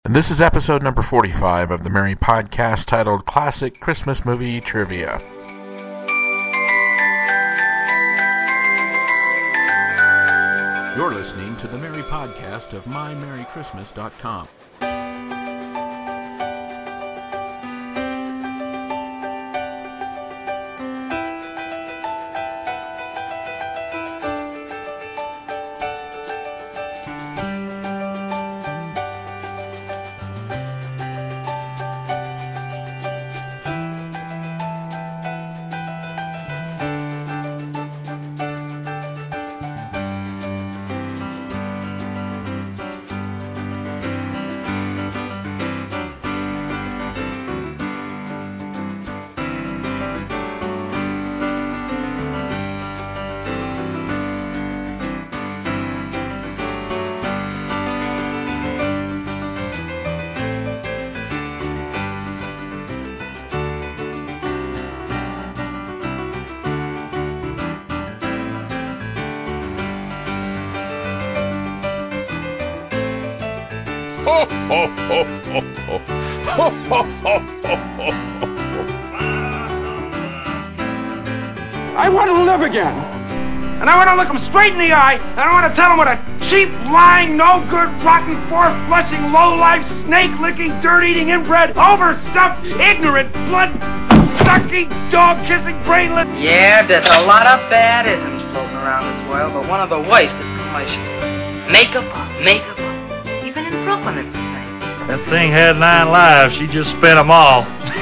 This is episode number 45 of the Merry Podcast titled Classic Christmas Movie Trivia. You're listening to the Merry Podcast of MyMerryChristmas.com. Ho, ho, ho, ho, ho. Ho, ho, ho, ho, ho, ho. I want to live again. And I want to look him straight in the eye, and I want to tell him what a cheap, lying, no-good, rotten, four-flushing, low-life, snake-licking, dirt-eating, inbred, overstuffed, ignorant, blood-sucking, dog-kissing, brainless... Yeah, there's a lot of bad isms floating around this world, but one of the worst is commercial. Makeup. Even in Brooklyn it's the same. That thing had 9 lives. She just spent them all.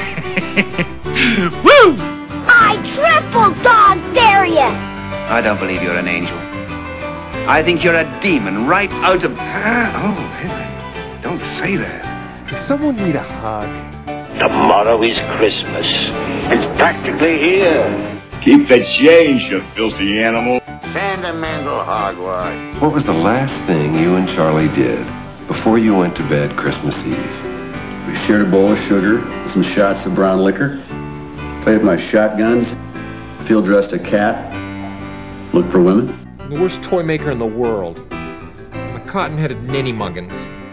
Woo! I triple dog dare you! I don't believe you're an angel. I think you're a demon right out of... Oh, Henry, don't say that. Does someone need a hug? Tomorrow is Christmas. It's practically here. Keep the change, you filthy animal. Sentimental hogwash. What was the last thing you and Charlie did before you went to bed Christmas Eve? We shared a bowl of sugar, some shots of brown liquor, played with my shotguns, field-dressed a cat, looked for women. I'm the worst toy maker in the world. I'm a cotton-headed ninny-muggins.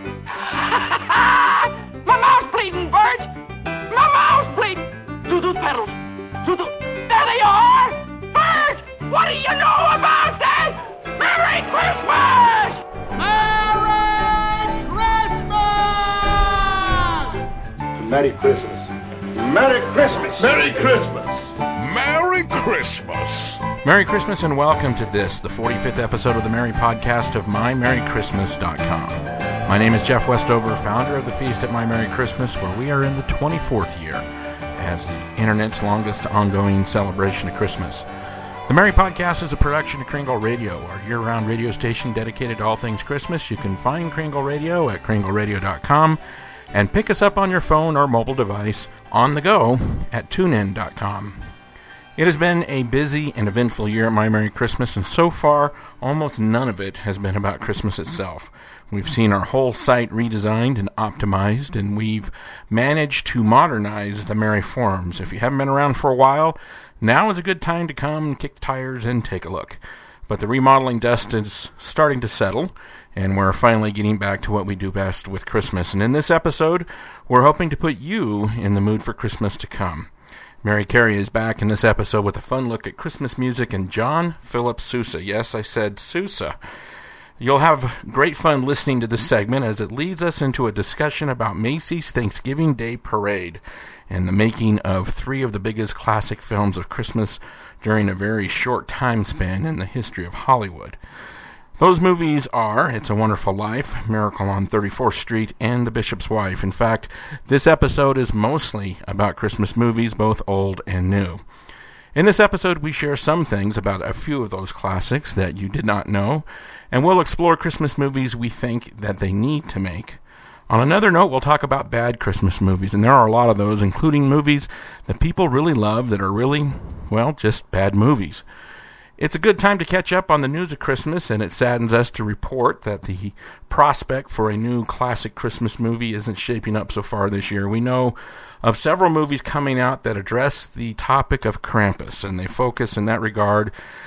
My mouth's bleeding, Bert! My mouth's bleeding! Toot-toot pedals! Toot-toot! There they are! Bert! What do you know about that? Merry Christmas! Merry Christmas! Merry Christmas! Merry Christmas! Merry Christmas! Merry Christmas and welcome to this, the 45th episode of the Merry Podcast of MyMerryChristmas.com. My name is Jeff Westover, founder of the Feast at My Merry Christmas, where we are in the 24th year as the internet's longest ongoing celebration of Christmas. The Merry Podcast is a production of Kringle Radio, our year-round radio station dedicated to all things Christmas. You can find Kringle Radio at KringleRadio.com and pick us up on your phone or mobile device on the go at TuneIn.com. It has been a busy and eventful year at My Merry Christmas, and so far, almost none of it has been about Christmas itself. We've seen our whole site redesigned and optimized, and we've managed to modernize the Merry forums. If you haven't been around for a while, now is a good time to come, kick the tires, and take a look. But the remodeling dust is starting to settle, and we're finally getting back to what we do best with Christmas. And in this episode, we're hoping to put you in the mood for Christmas to come. Mary Carey is back in this episode with a fun look at Christmas music and John Philip Sousa. Yes, I said Sousa. You'll have great fun listening to this segment as it leads us into a discussion about Macy's Thanksgiving Day Parade and the making of 3 of the biggest classic films of Christmas during a very short time span in the history of Hollywood. Those movies are It's a Wonderful Life, Miracle on 34th Street, and The Bishop's Wife. In fact, this episode is mostly about Christmas movies, both old and new. In this episode, we share some things about a few of those classics that you did not know, and we'll explore Christmas movies we think that they need to make. On another note, we'll talk about bad Christmas movies, and there are a lot of those, including movies that people really love that are really, well, just bad movies. It's a good time to catch up on the news of Christmas, and it saddens us to report that the prospect for a new classic Christmas movie isn't shaping up so far this year. We know of several movies coming out that address the topic of Krampus, and they focus in that regard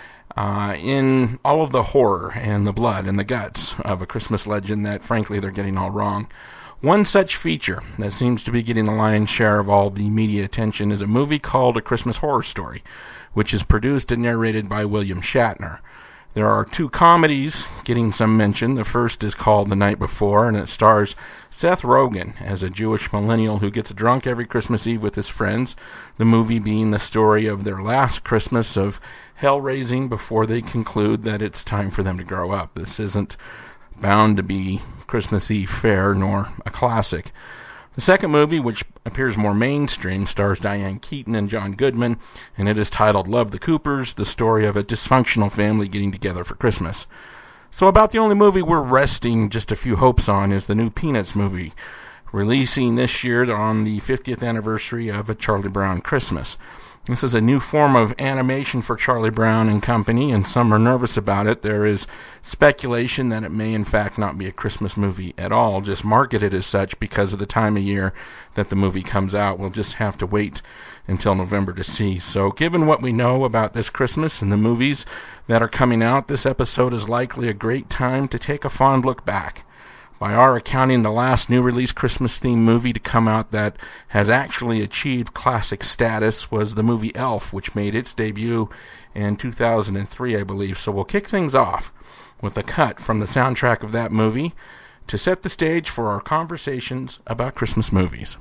in all of the horror and the blood and the guts of a Christmas legend that, frankly, they're getting all wrong. One such feature that seems to be getting the lion's share of all the media attention is a movie called A Christmas Horror Story, which is produced and narrated by William Shatner. There are two comedies getting some mention. The first is called The Night Before, and it stars Seth Rogen as a Jewish millennial who gets drunk every Christmas Eve with his friends, the movie being the story of their last Christmas of hell-raising before they conclude that it's time for them to grow up. This isn't bound to be Christmas Eve fare nor a classic. The second movie, which appears more mainstream, stars Diane Keaton and John Goodman, and it is titled Love the Coopers, the story of a dysfunctional family getting together for Christmas. So about the only movie we're resting just a few hopes on is the new Peanuts movie, releasing this year on the 50th anniversary of A Charlie Brown Christmas. This is a new form of animation for Charlie Brown and Company, and some are nervous about it. There is speculation that it may in fact not be a Christmas movie at all, just marketed as such because of the time of year that the movie comes out. We'll just have to wait until November to see. So given what we know about this Christmas and the movies that are coming out, this episode is likely a great time to take a fond look back. By our accounting, the last new release Christmas-themed movie to come out that has actually achieved classic status was the movie Elf, which made its debut in 2003, I believe. So we'll kick things off with a cut from the soundtrack of that movie to set the stage for our conversations about Christmas movies.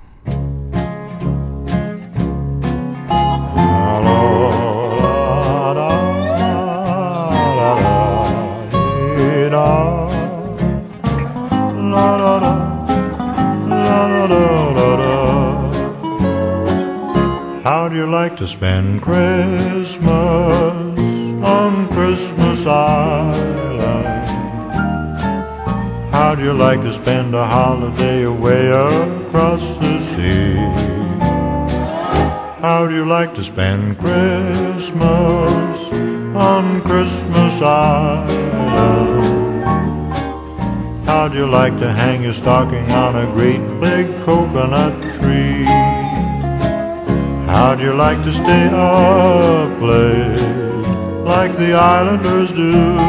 How do you like to spend Christmas on Christmas Island? How do you like to spend a holiday away across the sea? How do you like to spend Christmas on Christmas Island? How do you like to hang your stocking on a great big coconut tree? How do you like to stay up late like the islanders do?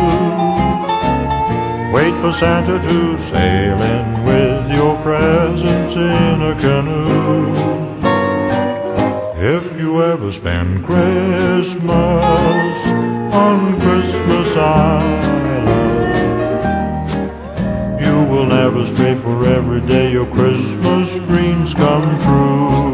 Wait for Santa to sail in with your presents in a canoe. If you ever spend Christmas on Christmas Island, you will never stray, for every day your Christmas dreams come true.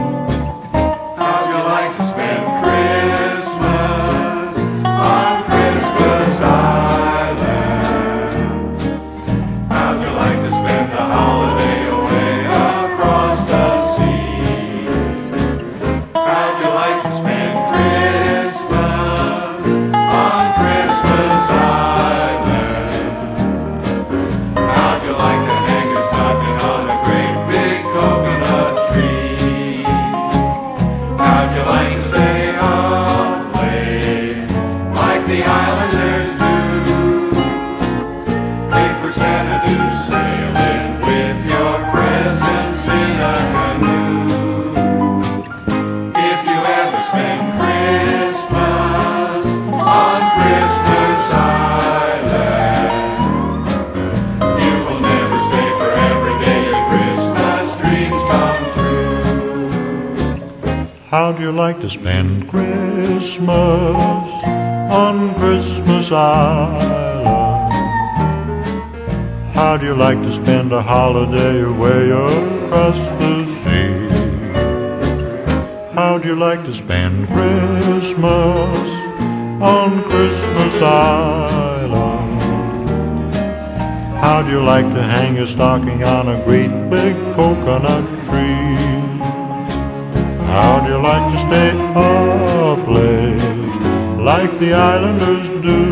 How do you like to spend Christmas on Christmas Island? How do you like to spend a holiday away across the sea? How do you like to spend Christmas on Christmas Island? How do you like to hang your stocking on a great big coconut tree? How do you like to stay up late like the islanders do?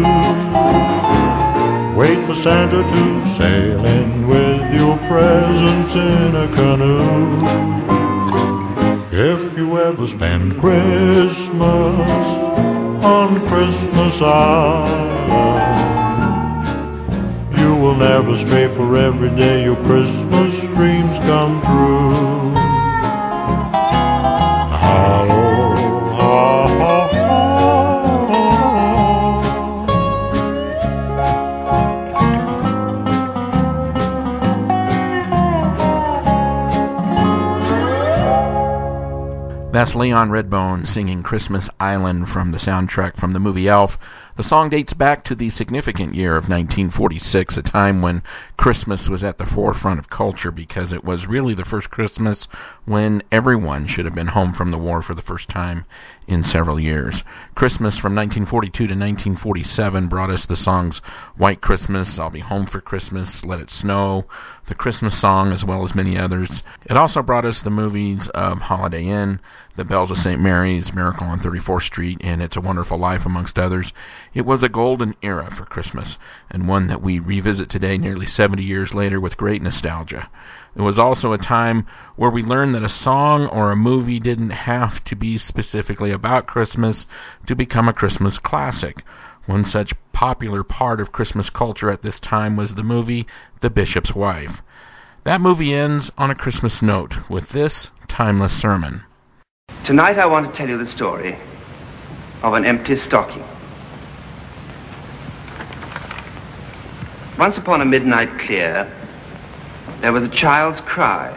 Wait for Santa to sail in with your presents in a canoe. If you ever spend Christmas on Christmas Island, you will never stray, for every day your Christmas dreams come true. That's Leon Redbone singing Christmas Island from the soundtrack from the movie Elf. The song dates back to the significant year of 1946, a time when Christmas was at the forefront of culture because it was really the first Christmas when everyone should have been home from the war for the first time in several years. Christmas from 1942 to 1947 brought us the songs White Christmas, I'll Be Home for Christmas, Let It Snow, the Christmas song, as well as many others. It also brought us the movies of Holiday Inn, The Bells of St. Mary's, Miracle on 34th Street, and It's a Wonderful Life, amongst others. It was a golden era for Christmas, and one that we revisit today nearly 70 years later with great nostalgia. It was also a time where we learned that a song or a movie didn't have to be specifically about Christmas to become a Christmas classic. One such popular part of Christmas culture at this time was the movie The Bishop's Wife. That movie ends on a Christmas note with this timeless sermon. Tonight I want to tell you the story of an empty stocking. Once upon a midnight clear, there was a child's cry.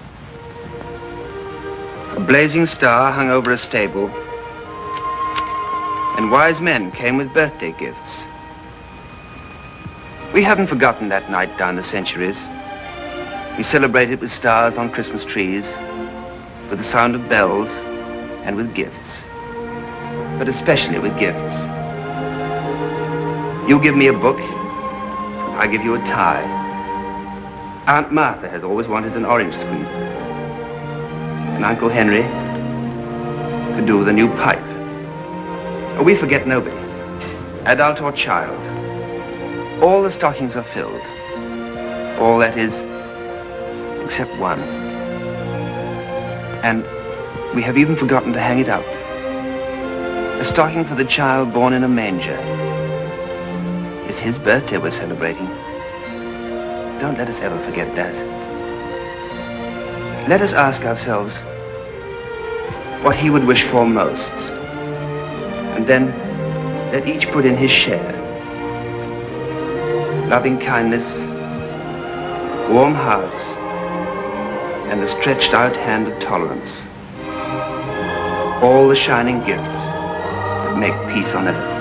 A blazing star hung over a stable, and wise men came with birthday gifts. We haven't forgotten that night down the centuries. We celebrated with stars on Christmas trees, with the sound of bells, and with gifts. But especially with gifts. You give me a book, I give you a tie. Aunt Martha has always wanted an orange squeezer. And Uncle Henry could do with a new pipe. We forget nobody, adult or child. All the stockings are filled. All that is, except one. And we have even forgotten to hang it up. A stocking for the child born in a manger. It's his birthday we're celebrating. Don't let us ever forget that. Let us ask ourselves what he would wish for most. And then let each put in his share. Loving kindness, warm hearts, and the stretched out hand of tolerance. All the shining gifts that make peace on earth.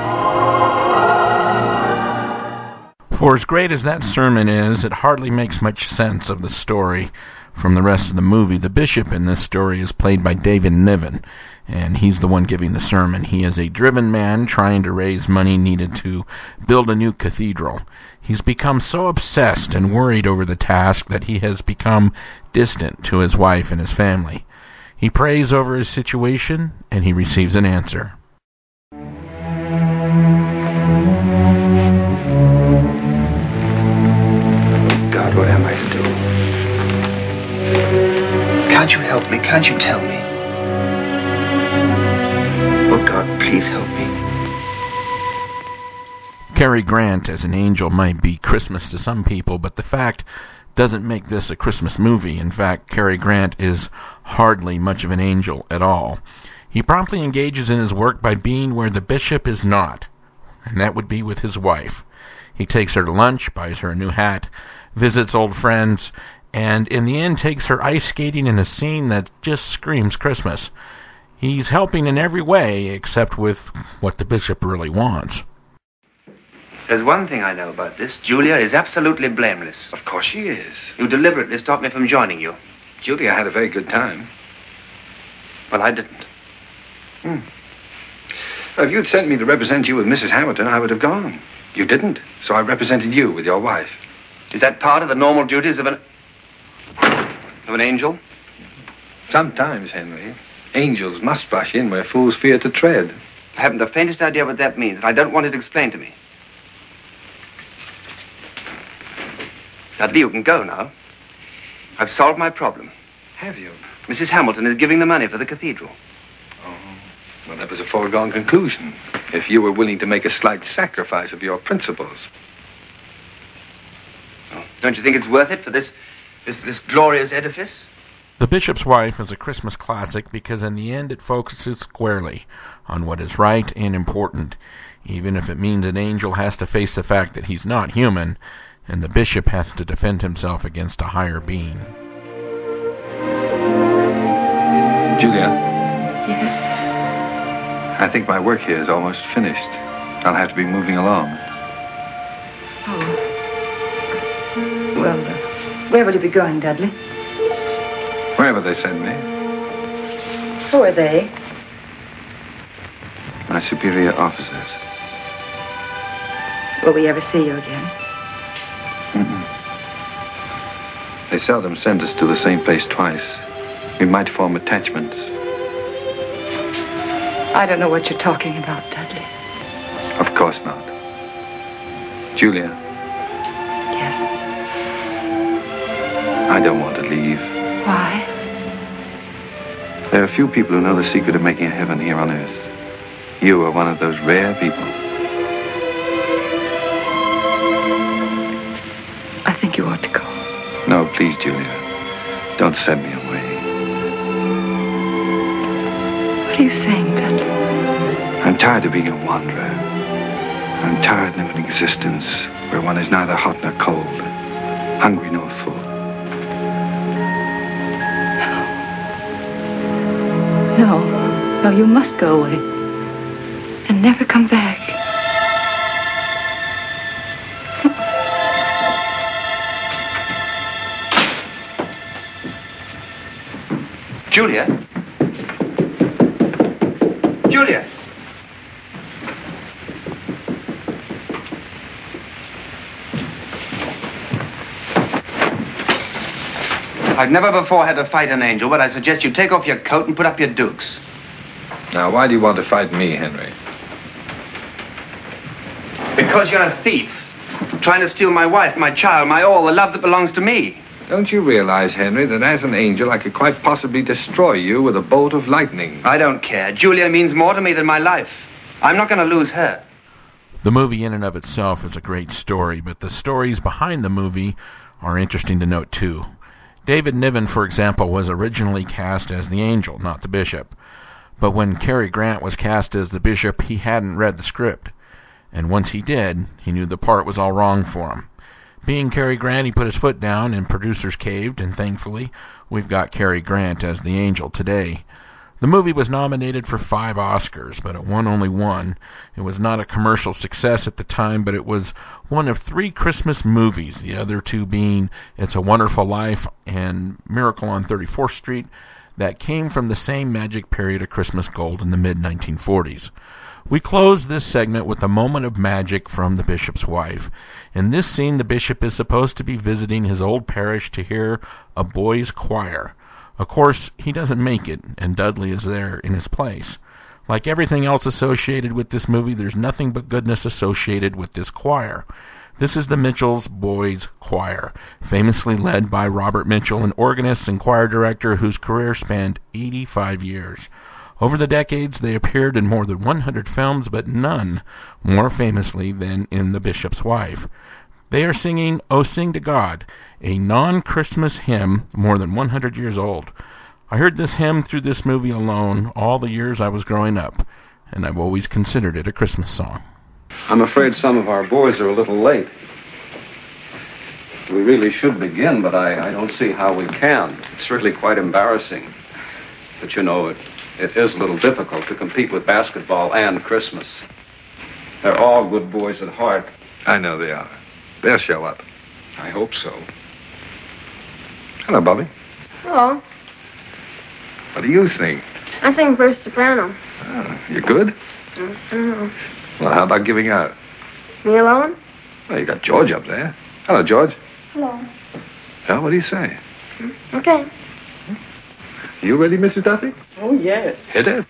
For as great as that sermon is, it hardly makes much sense of the story from the rest of the movie. The bishop in this story is played by David Niven, and he's the one giving the sermon. He is a driven man trying to raise money needed to build a new cathedral. He's become so obsessed and worried over the task that he has become distant to his wife and his family. He prays over his situation, and he receives an answer. God, what am I to do? Can't you help me? Can't you tell me? Oh, God, please help me. Cary Grant as an angel might be Christmas to some people, but the fact doesn't make this a Christmas movie. In fact, Cary Grant is hardly much of an angel at all. He promptly engages in his work by being where the bishop is not, and that would be with his wife. He takes her to lunch, buys her a new hat, visits old friends, and in the end takes her ice skating in a scene that just screams Christmas. He's helping in every way except with what the bishop really wants. There's one thing I know about this. Julia is absolutely blameless. Of course she is. You deliberately stopped me from joining you. Julia had a very good time. Well, I didn't. Well, if you'd sent me to represent you with Mrs. Hamilton, I would have gone. You didn't, so I represented you with your wife. Is that part of the normal duties of an angel? Sometimes, Henry, angels must rush in where fools fear to tread. I haven't the faintest idea what that means, and I don't want it explained to me. Dudley, you can go now. I've solved my problem. Have you? Mrs. Hamilton is giving the money for the cathedral. Oh, well, that was a foregone conclusion. If you were willing to make a slight sacrifice of your principles. Oh, don't you think it's worth it for this glorious edifice? The Bishop's Wife is a Christmas classic because in the end it focuses squarely on what is right and important, even if it means an angel has to face the fact that he's not human, and the bishop has to defend himself against a higher being. Julia, Yes? I think my work here is almost finished. I'll have to be moving along. Oh. Well, where will you be going, Dudley? Wherever they send me. Who are they? My superior officers. Will we ever see you again? Mm-mm. They seldom send us to the same place twice. We might form attachments. I don't know what you're talking about, Dudley. Of course not. Julia. Yes? I don't want to leave. Why? There are few people who know the secret of making a heaven here on earth. You are one of those rare people. I think you ought to go. No, please, Julia. Don't send me away. What are you saying, Dudley? I'm tired of being a wanderer. I'm tired of an existence where one is neither hot nor cold, hungry nor full. No, you must go away and never come back. Julia? Julia? I've never before had to fight an angel, but I suggest you take off your coat and put up your dukes. Now, why do you want to fight me, Henry? Because you're a thief. Trying to steal my wife, my child, my all, the love that belongs to me. Don't you realize, Henry, that as an angel, I could quite possibly destroy you with a bolt of lightning? I don't care. Julia means more to me than my life. I'm not going to lose her. The movie in and of itself is a great story, but the stories behind the movie are interesting to note, too. David Niven, for example, was originally cast as the angel, not the bishop. But when Cary Grant was cast as the bishop, he hadn't read the script. And once he did, he knew the part was all wrong for him. Being Cary Grant, he put his foot down and producers caved, and thankfully, we've got Cary Grant as the angel today. The movie was nominated for 5 Oscars, but it won only 1. It was not a commercial success at the time, but it was one of 3 Christmas movies, the other 2 being It's a Wonderful Life and Miracle on 34th Street, that came from the same magic period of Christmas gold in the mid-1940s. We close this segment with a moment of magic from the bishop's wife. In this scene, the bishop is supposed to be visiting his old parish to hear a boys' choir. Of course, he doesn't make it, and Dudley is there in his place. Like everything else associated with this movie, there's nothing but goodness associated with this choir. This is the Mitchell's Boys Choir, famously led by Robert Mitchell, an organist and choir director whose career spanned 85 years. Over the decades, they appeared in more than 100 films, but none more famously than in The Bishop's Wife. They are singing "O Sing to God," a non-Christmas hymn more than 100 years old. I heard this hymn through this movie alone all the years I was growing up, and I've always considered it a Christmas song. I'm afraid some of our boys are a little late. We really should begin, but I don't see how we can. It's really quite embarrassing. But you know, it is a little difficult to compete with basketball and Christmas. They're all good boys at heart. I know they are. They'll show up. I hope so. Hello, Bobby. Hello. What do you sing? I sing first soprano. Oh, you good? I don't know. Well, how about giving out? Me alone? Well, you got George up there. Hello, George. Hello. Well, what do you say? Okay. You ready, Mrs. Duffy? Oh, yes. Hit it.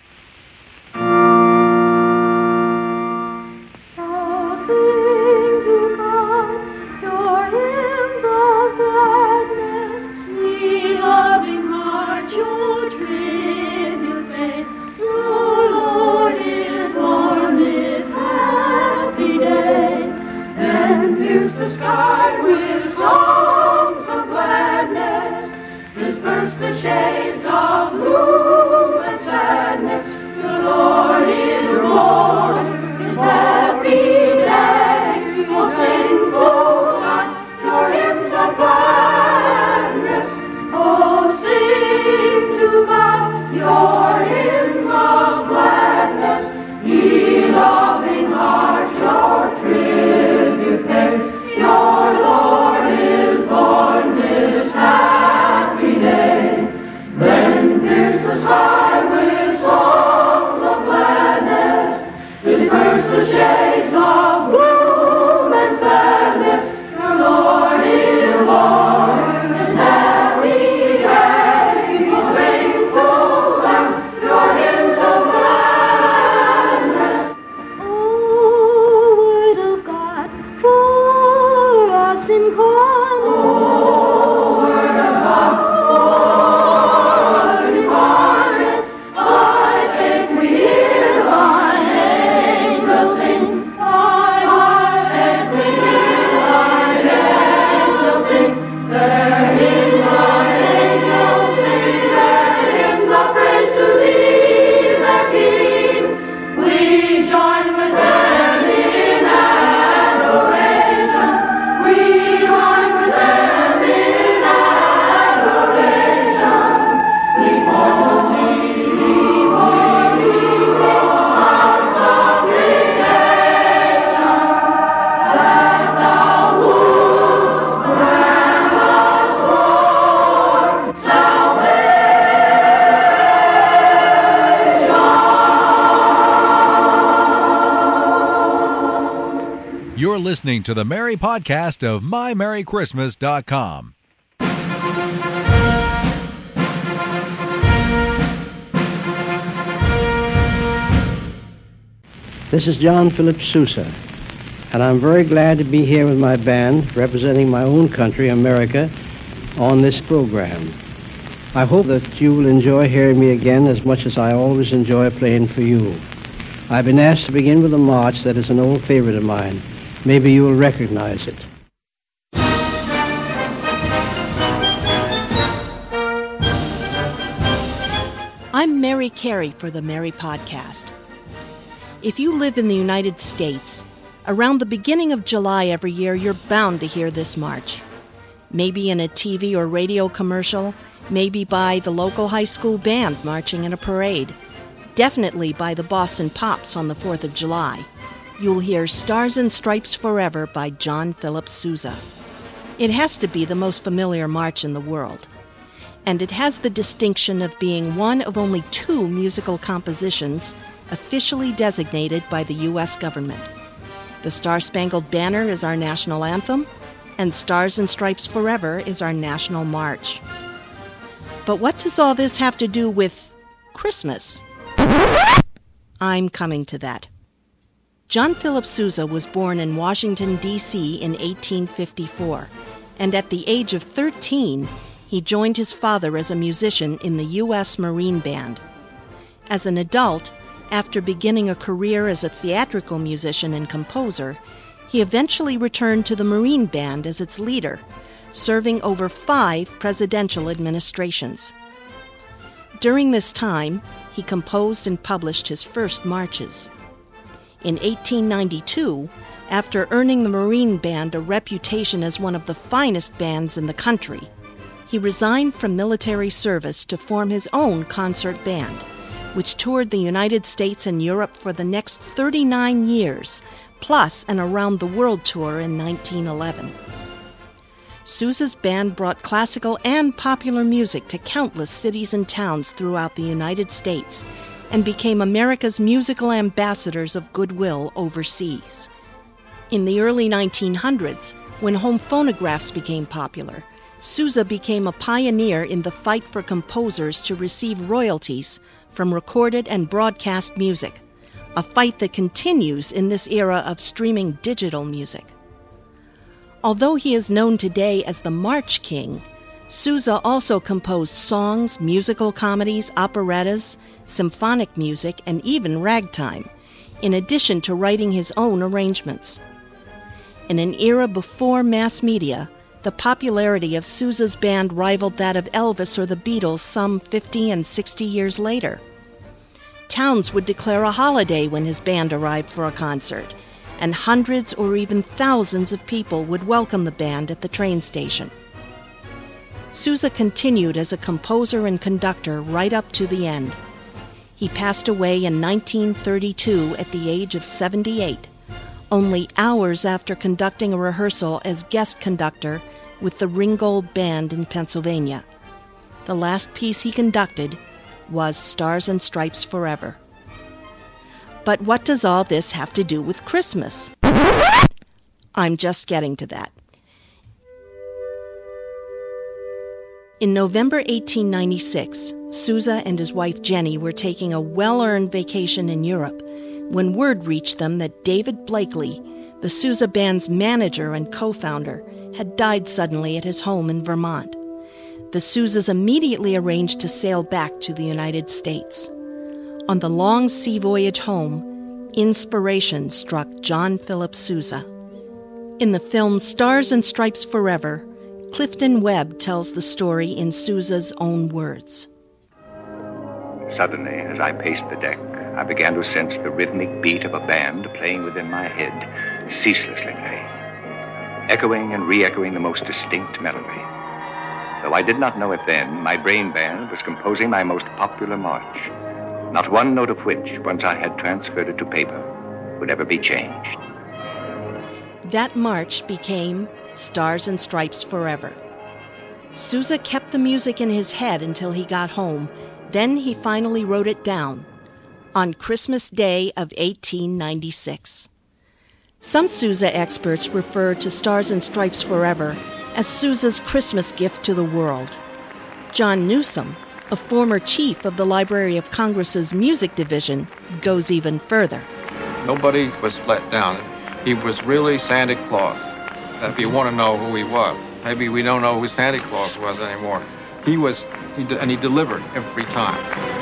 Your hymns listening to the Merry Podcast of MyMerryChristmas.com. This is John Philip Sousa, and I'm very glad to be here with my band, representing my own country, America, on this program. I hope that you will enjoy hearing me again as much as I always enjoy playing for you. I've been asked to begin with a march that is an old favorite of mine. Maybe you will recognize it. I'm Mary Carey for the Mary Podcast. If you live in the United States, around the beginning of July every year, you're bound to hear this march. Maybe in a TV or radio commercial, maybe by the local high school band marching in a parade, definitely by the Boston Pops on the 4th of July. You'll hear Stars and Stripes Forever by John Philip Sousa. It has to be the most familiar march in the world, and it has the distinction of being one of only 2 musical compositions officially designated by the U.S. government. The Star-Spangled Banner is our national anthem, and Stars and Stripes Forever is our national march. But what does all this have to do with Christmas? I'm coming to that. John Philip Sousa was born in Washington, D.C. in 1854, and at the age of 13, he joined his father as a musician in the U.S. Marine Band. As an adult, after beginning a career as a theatrical musician and composer, he eventually returned to the Marine Band as its leader, serving over 5 presidential administrations. During this time, he composed and published his first marches. In 1892, after earning the Marine Band a reputation as one of the finest bands in the country, he resigned from military service to form his own concert band, which toured the United States and Europe for the next 39 years, plus an around-the-world tour in 1911. Sousa's band brought classical and popular music to countless cities and towns throughout the United States and became America's musical ambassadors of goodwill overseas. In the early 1900s, when home phonographs became popular, Sousa became a pioneer in the fight for composers to receive royalties from recorded and broadcast music, a fight that continues in this era of streaming digital music. Although he is known today as the March King, Sousa also composed songs, musical comedies, operettas, symphonic music, and even ragtime, in addition to writing his own arrangements. In an era before mass media, the popularity of Sousa's band rivaled that of Elvis or the Beatles some 50 and 60 years later. Towns would declare a holiday when his band arrived for a concert, and hundreds or even thousands of people would welcome the band at the train station. Sousa continued as a composer and conductor right up to the end. He passed away in 1932 at the age of 78, only hours after conducting a rehearsal as guest conductor with the Ringgold Band in Pennsylvania. The last piece he conducted was Stars and Stripes Forever. But what does all this have to do with Christmas? I'm just getting to that. In November 1896, Sousa and his wife Jenny were taking a well-earned vacation in Europe when word reached them that David Blakely, the Sousa Band's manager and co-founder, had died suddenly at his home in Vermont. The Sousas immediately arranged to sail back to the United States. On the long sea voyage home, inspiration struck John Philip Sousa. In the film Stars and Stripes Forever, Clifton Webb tells the story in Sousa's own words. Suddenly, as I paced the deck, I began to sense the rhythmic beat of a band playing within my head, ceaselessly playing, echoing and re-echoing the most distinct melody. Though I did not know it then, my brain band was composing my most popular march, not one note of which, once I had transferred it to paper, would ever be changed. That march became Stars and Stripes Forever. Sousa kept the music in his head until he got home. Then he finally wrote it down on Christmas Day of 1896. Some Sousa experts refer to Stars and Stripes Forever as Sousa's Christmas gift to the world. John Newsom, a former chief of the Library of Congress's music division, goes even further. Nobody was let down. He was really Santa Claus. If you want to know who he was, maybe we don't know who Santa Claus was anymore. He delivered every time.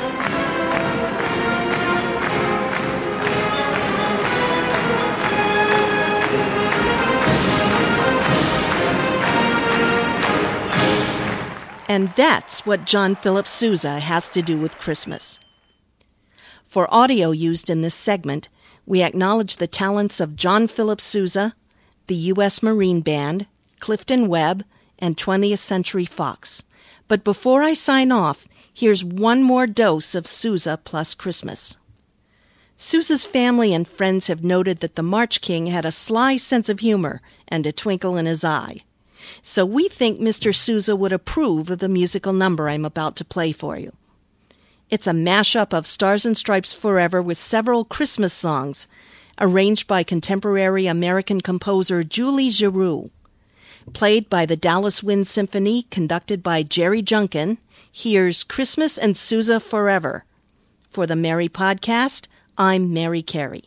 And that's what John Philip Sousa has to do with Christmas. For audio used in this segment, we acknowledge the talents of John Philip Sousa, the U.S. Marine Band, Clifton Webb, and 20th Century Fox. But before I sign off, here's one more dose of Sousa plus Christmas. Sousa's family and friends have noted that the March King had a sly sense of humor and a twinkle in his eye. So we think Mr. Sousa would approve of the musical number I'm about to play for you. It's a mashup of Stars and Stripes Forever with several Christmas songs, arranged by contemporary American composer Julie Giroux. Played by the Dallas Wind Symphony, conducted by Jerry Junkin, here's Christmas and Sousa Forever. For the Mary Podcast, I'm Mary Carey.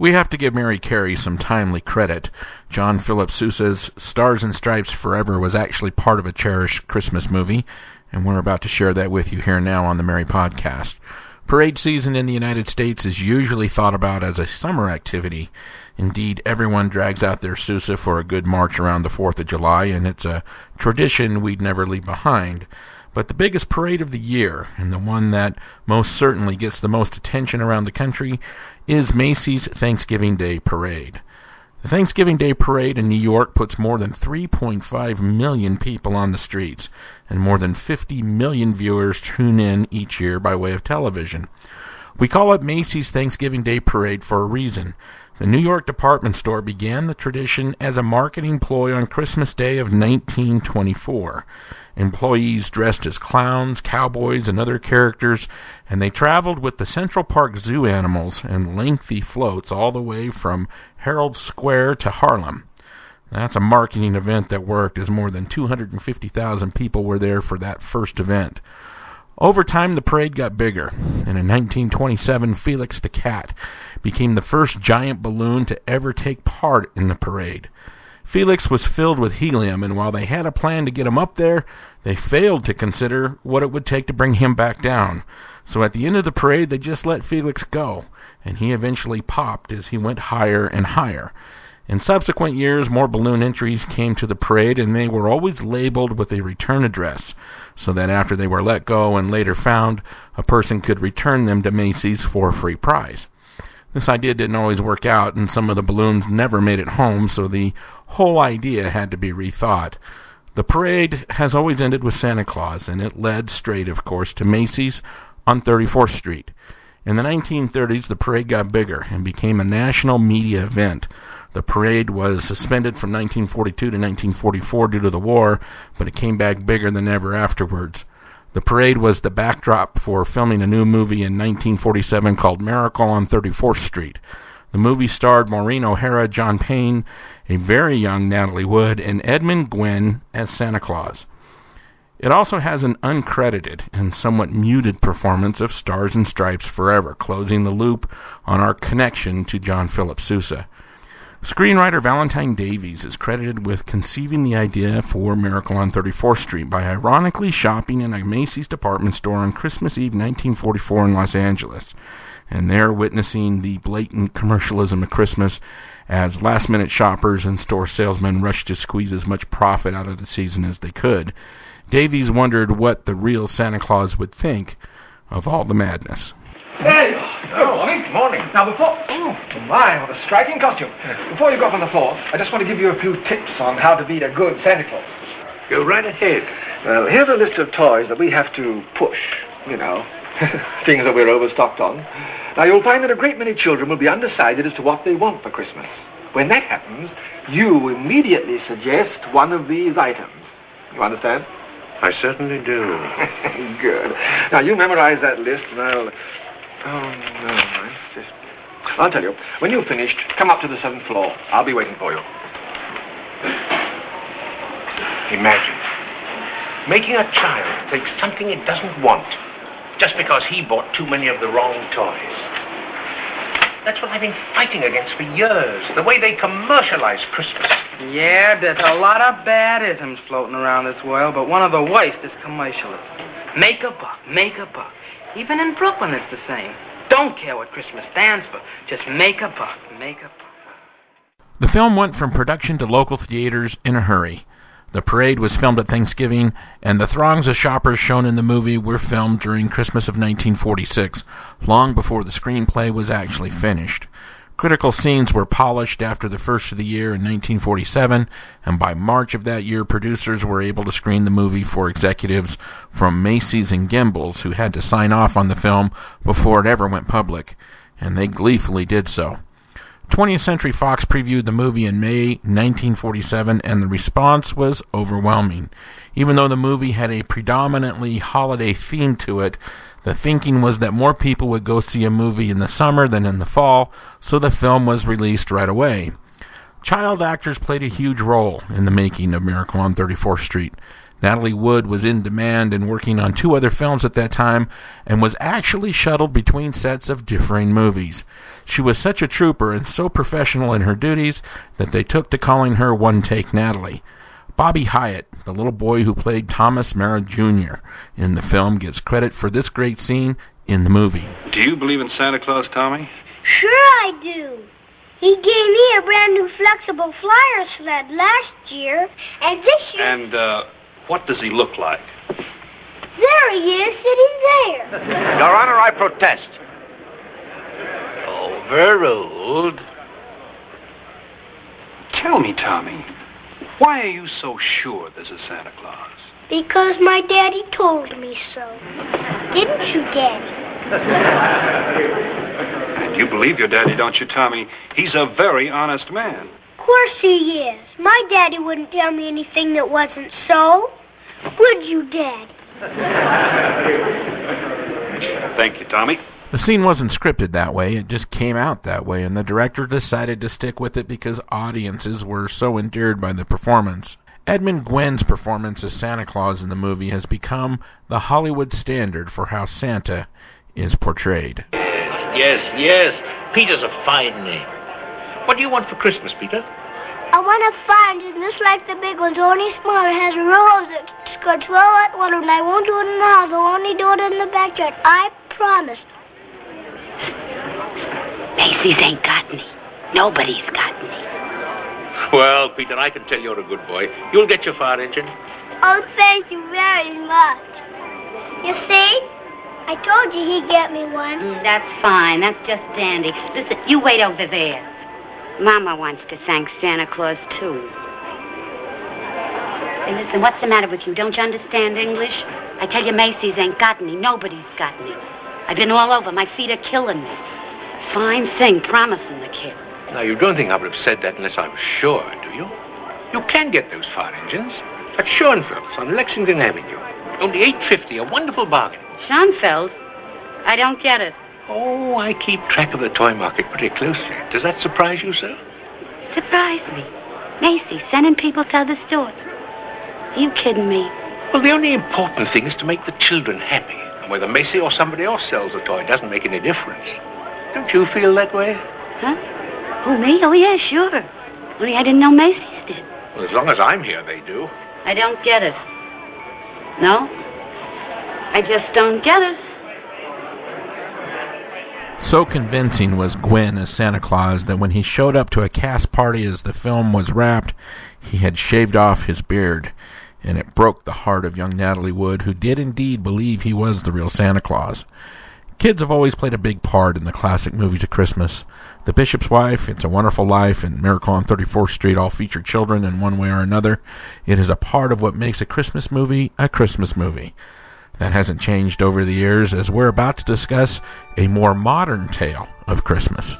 We have to give Mary Carey some timely credit. John Philip Sousa's Stars and Stripes Forever was actually part of a cherished Christmas movie, and we're about to share that with you here now on the Mary Podcast. Parade season in the United States is usually thought about as a summer activity. Indeed, everyone drags out their Sousa for a good march around the 4th of July, and it's a tradition we'd never leave behind. But the biggest parade of the year, and the one that most certainly gets the most attention around the country, is Macy's Thanksgiving Day Parade. The Thanksgiving Day Parade in New York puts more than 3.5 million people on the streets, and more than 50 million viewers tune in each year by way of television. We call it Macy's Thanksgiving Day Parade for a reason. The New York department store began the tradition as a marketing ploy on Christmas Day of 1924. Employees dressed as clowns, cowboys, and other characters, and they traveled with the Central Park Zoo animals and lengthy floats all the way from Herald Square to Harlem. That's a marketing event that worked, as more than 250,000 people were there for that first event. Over time, the parade got bigger, and in 1927, Felix the Cat became the first giant balloon to ever take part in the parade. Felix was filled with helium, and while they had a plan to get him up there, they failed to consider what it would take to bring him back down. So at the end of the parade, they just let Felix go, and he eventually popped as he went higher and higher. In subsequent years, more balloon entries came to the parade, and they were always labeled with a return address, so that after they were let go and later found, a person could return them to Macy's for a free prize. This idea didn't always work out, and some of the balloons never made it home, so the whole idea had to be rethought. The parade has always ended with Santa Claus, and it led straight, of course, to Macy's on 34th Street. In the 1930s, the parade got bigger and became a national media event. The parade was suspended from 1942 to 1944 due to the war, but it came back bigger than ever afterwards. The parade was the backdrop for filming a new movie in 1947 called Miracle on 34th Street. The movie starred Maureen O'Hara, John Payne, a very young Natalie Wood, and Edmund Gwenn as Santa Claus. It also has an uncredited and somewhat muted performance of Stars and Stripes Forever, closing the loop on our connection to John Philip Sousa. Screenwriter Valentine Davies is credited with conceiving the idea for Miracle on 34th Street by ironically shopping in a Macy's department store on Christmas Eve 1944 in Los Angeles, and there witnessing the blatant commercialism of Christmas as last-minute shoppers and store salesmen rushed to squeeze as much profit out of the season as they could. Davies wondered what the real Santa Claus would think of all the madness. There you are. Good morning. Good morning. Now, what a striking costume. Before you go up on the floor, I just want to give you a few tips on how to be a good Santa Claus. Go right ahead. Well, here's a list of toys that we have to push, you know, things that we're overstocked on. Now, you'll find that a great many children will be undecided as to what they want for Christmas. When that happens, you immediately suggest one of these items. You understand? I certainly do. Good. Now, you memorize that list, and I'll... Oh, no, mind. I'll tell you, when you've finished, come up to the 7th floor. I'll be waiting for you. Imagine making a child take something it doesn't want just because he bought too many of the wrong toys. That's what I've been fighting against for years, the way they commercialize Christmas. Yeah, there's a lot of bad isms floating around this world, but one of the worst is commercialism. Make a buck, make a buck. Even in Brooklyn, it's the same. Don't care what Christmas stands for. Just make a buck, make a buck. The film went from production to local theaters in a hurry. The parade was filmed at Thanksgiving, and the throngs of shoppers shown in the movie were filmed during Christmas of 1946, long before the screenplay was actually finished. Critical scenes were polished after the first of the year in 1947, and by March of that year, producers were able to screen the movie for executives from Macy's and Gimbels who had to sign off on the film before it ever went public, and they gleefully did so. 20th Century Fox previewed the movie in May 1947, and the response was overwhelming. Even though the movie had a predominantly holiday theme to it, the thinking was that more people would go see a movie in the summer than in the fall, so the film was released right away. Child actors played a huge role in the making of Miracle on 34th Street. Natalie Wood was in demand and working on 2 other films at that time and was actually shuttled between sets of differing movies. She was such a trooper and so professional in her duties that they took to calling her One-Take Natalie. Bobby Hyatt, the little boy who played Thomas Mara Jr. in the film, gets credit for this great scene in the movie. Do you believe in Santa Claus, Tommy? Sure I do. He gave me a brand new flexible flyer sled last year, and this year... And, what does he look like? There he is, sitting there. Your Honor, I protest. Overruled. Tell me, Tommy, why are you so sure there's a Santa Claus? Because my daddy told me so. Didn't you, Daddy? And you believe your daddy, don't you, Tommy? He's a very honest man. Of course he is. My daddy wouldn't tell me anything that wasn't so. Would you, Daddy? Thank you, Tommy. The scene wasn't scripted that way, it just came out that way, and the director decided to stick with it because audiences were so endeared by the performance. Edmund Gwynn's performance as Santa Claus in the movie has become the Hollywood standard for how Santa is portrayed. Yes. Peter's a fine name. What do you want for Christmas, Peter? I want a fire engine just like the big ones, only smaller. It has a rose that squirts well hot water, and I won't do it in the house. I'll only do it in the backyard. I promise. Macy's ain't got any. Nobody's got any. Well, Peter, I can tell you're a good boy. You'll get your fire engine. Oh, thank you very much. You see? I told you he'd get me one. That's fine. That's just dandy. Listen, you wait over there. Mama wants to thank Santa Claus, too. Say, listen, what's the matter with you? Don't you understand English? I tell you, Macy's ain't got any. Nobody's got any. I've been all over. My feet are killing me. Fine thing, promising the kid. Now, you don't think I would have said that unless I was sure, do you? You can get those fire engines at Schoenfeld's on Lexington Avenue. Only $8.50, a wonderful bargain. Schoenfeld's? I don't get it. Oh, I keep track of the toy market pretty closely. Does that surprise you, sir? Surprise me. Macy's sending people to other stores. Are you kidding me? Well, the only important thing is to make the children happy. And whether Macy or somebody else sells a toy doesn't make any difference. Don't you feel that way? Huh? Who, me? Oh, yeah, sure. Only I didn't know Macy's did. Well, as long as I'm here, they do. I don't get it. No? I just don't get it. So convincing was Gwynn as Santa Claus that when he showed up to a cast party as the film was wrapped, he had shaved off his beard, and it broke the heart of young Natalie Wood, who did indeed believe he was the real Santa Claus. Kids have always played a big part in the classic movies of Christmas. The Bishop's Wife, It's a Wonderful Life, and Miracle on 34th Street all feature children in one way or another. It is a part of what makes a Christmas movie a Christmas movie. That hasn't changed over the years, as we're about to discuss a more modern tale of Christmas.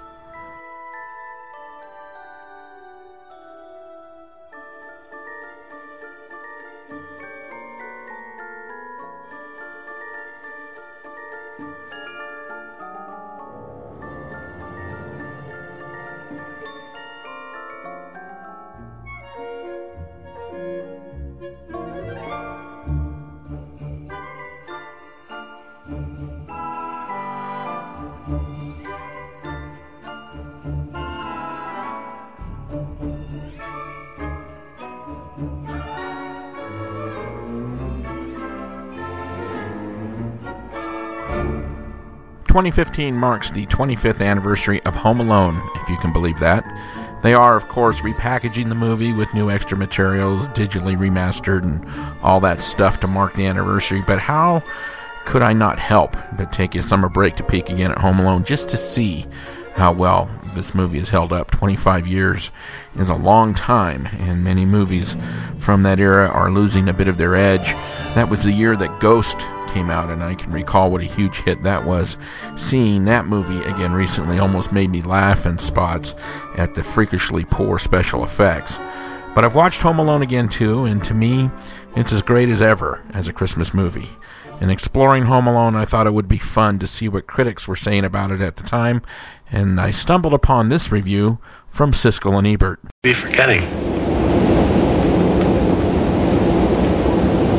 ', 2015 marks the 25th anniversary of Home Alone, if you can believe that. They are, of course, repackaging the movie with new extra materials, digitally remastered, and all that stuff to mark the anniversary. But how could I not help but take a summer break to peek again at Home Alone just to see how well this movie has held up? 25 years is a long time, and many movies from that era are losing a bit of their edge. That was the year that Ghost came out, and I can recall what a huge hit that was. Seeing that movie again recently almost made me laugh in spots at the freakishly poor special effects. But I've watched Home Alone again too, and to me, it's as great as ever as a Christmas movie. In exploring Home Alone, I thought it would be fun to see what critics were saying about it at the time, and I stumbled upon this review from Siskel and Ebert. Be forgetting.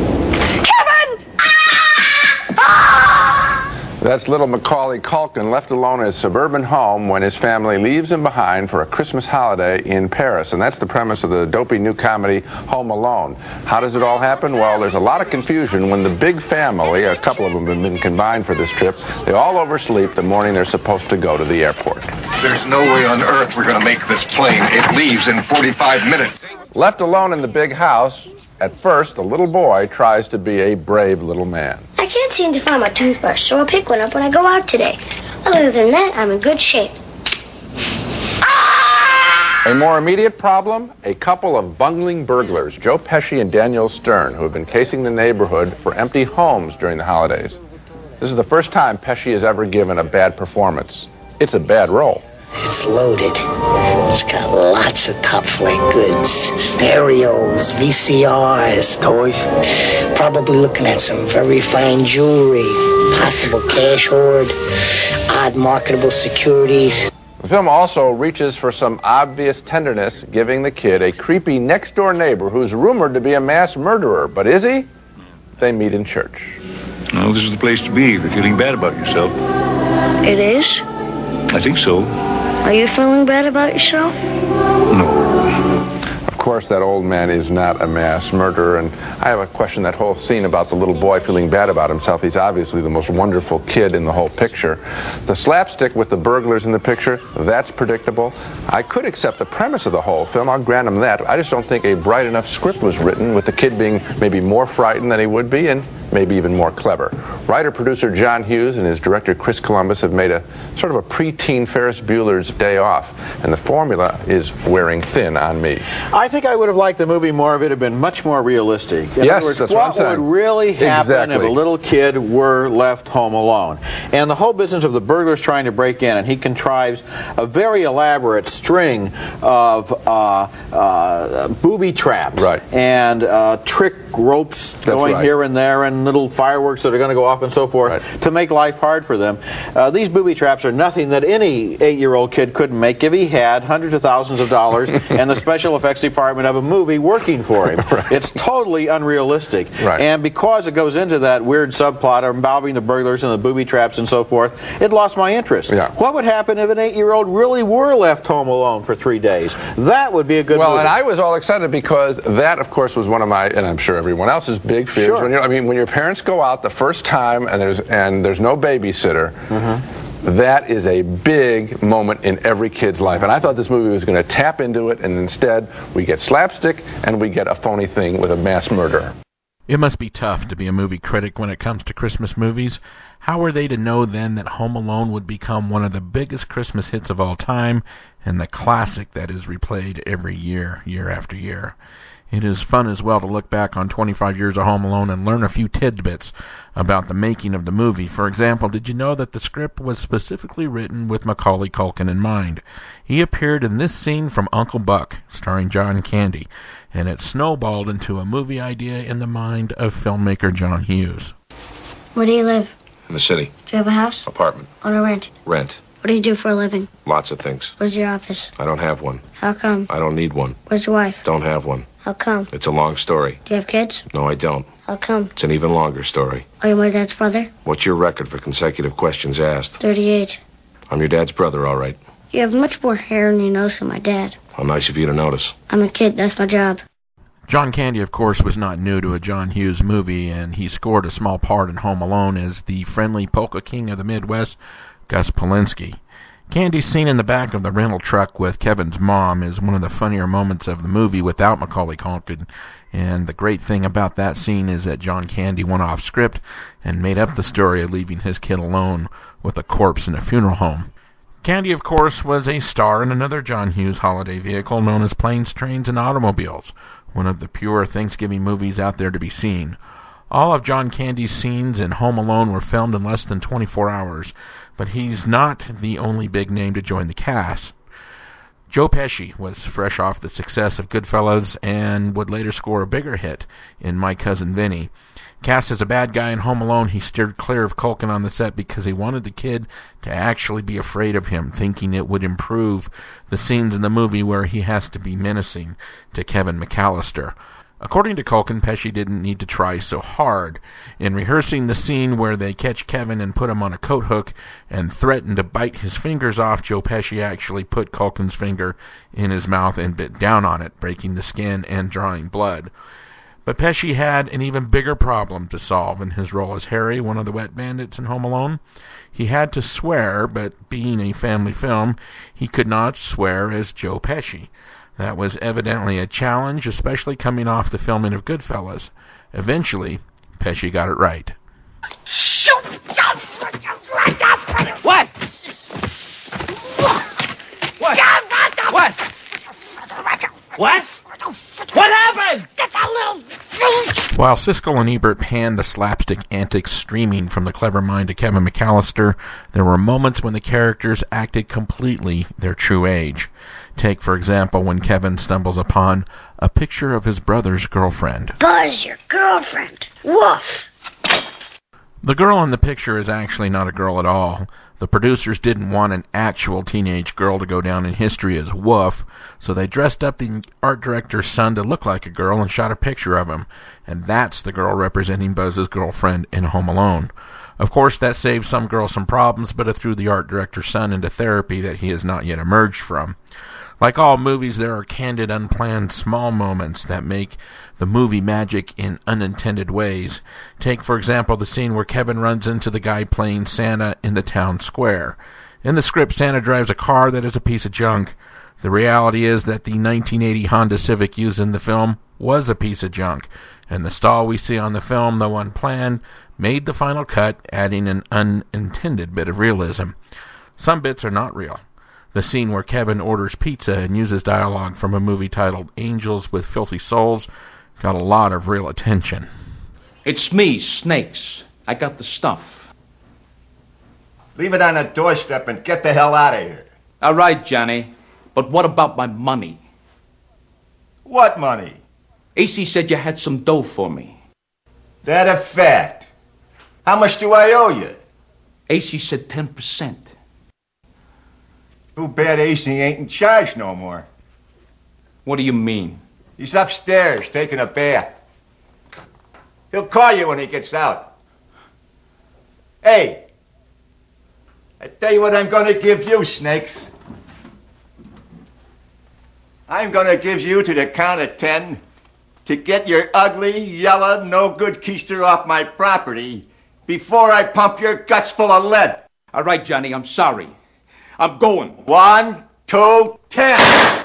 That's little Macaulay Culkin left alone in his suburban home when his family leaves him behind for a Christmas holiday in Paris. And that's the premise of the dopey new comedy Home Alone. How does it all happen? Well, there's a lot of confusion when the big family, a couple of them have been combined for this trip, they all oversleep the morning they're supposed to go to the airport. There's no way on earth we're going to make this plane. It leaves in 45 minutes. Left alone in the big house, at first, the little boy tries to be a brave little man. I can't seem to find my toothbrush, so I'll pick one up when I go out today. Other than that, I'm in good shape. A more immediate problem, a couple of bungling burglars, Joe Pesci and Daniel Stern, who have been casing the neighborhood for empty homes during the holidays. This is the first time Pesci has ever given a bad performance. It's a bad role. It's loaded. It's got lots of top flight goods. Stereos, VCRs, toys. Probably looking at some very fine jewelry, possible cash hoard, odd marketable securities. The film also reaches for some obvious tenderness, giving the kid a creepy next-door neighbor who's rumored to be a mass murderer. But is he? They meet in church. Well, this is the place to be if you're feeling bad about yourself. It is? I think so. Are you feeling bad about yourself? Of course, that old man is not a mass murderer, and I have a question, that whole scene about the little boy feeling bad about himself. He's obviously the most wonderful kid in the whole picture. The slapstick with the burglars in the picture, that's predictable. I could accept the premise of the whole film, I'll grant him that. I just don't think a bright enough script was written with the kid being maybe more frightened than he would be, and maybe even more clever. Writer-producer John Hughes and his director Chris Columbus have made a sort of a preteen Ferris Bueller's Day Off, and the formula is wearing thin on me. I think I would have liked the movie more if it had been much more realistic. In Yes, other words, that's what I'm saying. What would really happen if Exactly. a little kid were left home alone? And the whole business of the burglars trying to break in, and he contrives a very elaborate string of booby traps and trick ropes going right. here and there, and little fireworks that are going to go off and so forth to make life hard for them. These booby traps are nothing that any 8-year-old kid couldn't make if he had hundreds of thousands of dollars and the special effects department of a movie working for him. It's totally unrealistic. And because it goes into that weird subplot of involving the burglars and the booby traps and so forth, it lost my interest. What would happen if an 8-year-old really were left home alone for 3 days? That would be a good movie. Well, and I was all excited because that, of course, was one of my, and I'm sure everyone else's, big fears. Sure. When your parents go out the first time and there's no babysitter, that is a big moment in every kid's life. And I thought this movie was going to tap into it, and instead we get slapstick and we get a phony thing with a mass murderer. It must be tough to be a movie critic when it comes to Christmas movies. How were they to know then that Home Alone would become one of the biggest Christmas hits of all time and the classic that is replayed every year, year after year? It is fun as well to look back on 25 years of Home Alone and learn a few tidbits about the making of the movie. For example, did you know that the script was specifically written with Macaulay Culkin in mind? He appeared in this scene from Uncle Buck, starring John Candy, and it snowballed into a movie idea in the mind of filmmaker John Hughes. Where do you live? In the city. Do you have a house? Apartment. Own or rent? Rent. What do you do for a living? Lots of things. Where's your office? I don't have one. How come? I don't need one. Where's your wife? Don't have one. How come? It's a long story. Do you have kids? No, I don't. How come? It's an even longer story. Are you my dad's brother? What's your record for consecutive questions asked? 38. I'm your dad's brother, all right. You have much more hair on your nose than my dad. How nice of you to notice. I'm a kid. That's my job. John Candy, of course, was not new to a John Hughes movie, and he scored a small part in Home Alone as the friendly polka king of the Midwest, Gus Polinski. Candy's scene in the back of the rental truck with Kevin's mom is one of the funnier moments of the movie without Macaulay Culkin, and the great thing about that scene is that John Candy went off script and made up the story of leaving his kid alone with a corpse in a funeral home. Candy, of course, was a star in another John Hughes holiday vehicle known as Planes, Trains, and Automobiles, one of the pure Thanksgiving movies out there to be seen. All of John Candy's scenes in Home Alone were filmed in less than 24 hours, but he's not the only big name to join the cast. Joe Pesci was fresh off the success of Goodfellas and would later score a bigger hit in My Cousin Vinny. Cast as a bad guy in Home Alone, he steered clear of Culkin on the set because he wanted the kid to actually be afraid of him, thinking it would improve the scenes in the movie where he has to be menacing to Kevin McAllister. According to Culkin, Pesci didn't need to try so hard. In rehearsing the scene where they catch Kevin and put him on a coat hook and threaten to bite his fingers off, Joe Pesci actually put Culkin's finger in his mouth and bit down on it, breaking the skin and drawing blood. But Pesci had an even bigger problem to solve in his role as Harry, one of the wet bandits in Home Alone. He had to swear, but being a family film, he could not swear as Joe Pesci. That was evidently a challenge, especially coming off the filming of Goodfellas. Eventually, Pesci got it right. Shoot! What? What? What? What? What happened? Get that little... While Siskel and Ebert panned the slapstick antics streaming from the clever mind of Kevin McAllister, there were moments when the characters acted completely their true age. Take, for example, when Kevin stumbles upon a picture of his brother's girlfriend. Buzz, your girlfriend. Woof. The girl in the picture is actually not a girl at all. The producers didn't want an actual teenage girl to go down in history as Woof, so they dressed up the art director's son to look like a girl and shot a picture of him, and that's the girl representing Buzz's girlfriend in Home Alone. Of course, that saved some girls some problems, but it threw the art director's son into therapy that he has not yet emerged from. Like all movies, there are candid, unplanned, small moments that make the movie magic in unintended ways. Take, for example, the scene where Kevin runs into the guy playing Santa in the town square. In the script, Santa drives a car that is a piece of junk. The reality is that the 1980 Honda Civic used in the film was a piece of junk, and the stall we see on the film, though unplanned, made the final cut, adding an unintended bit of realism. Some bits are not real. The scene where Kevin orders pizza and uses dialogue from a movie titled Angels with Filthy Souls got a lot of real attention. It's me, Snakes. I got the stuff. Leave it on the doorstep and get the hell out of here. All right, Johnny. But what about my money? What money? AC said you had some dough for me. That a fact. How much do I owe you? AC said 10%. Too bad AC ain't in charge no more. What do you mean? He's upstairs taking a bath. He'll call you when he gets out. Hey, I tell you what I'm gonna give you, Snakes. I'm gonna give you to the count of 10 to get your ugly, yellow, no-good keister off my property before I pump your guts full of lead. All right, Johnny, I'm sorry. I'm going. 1, 2, 10.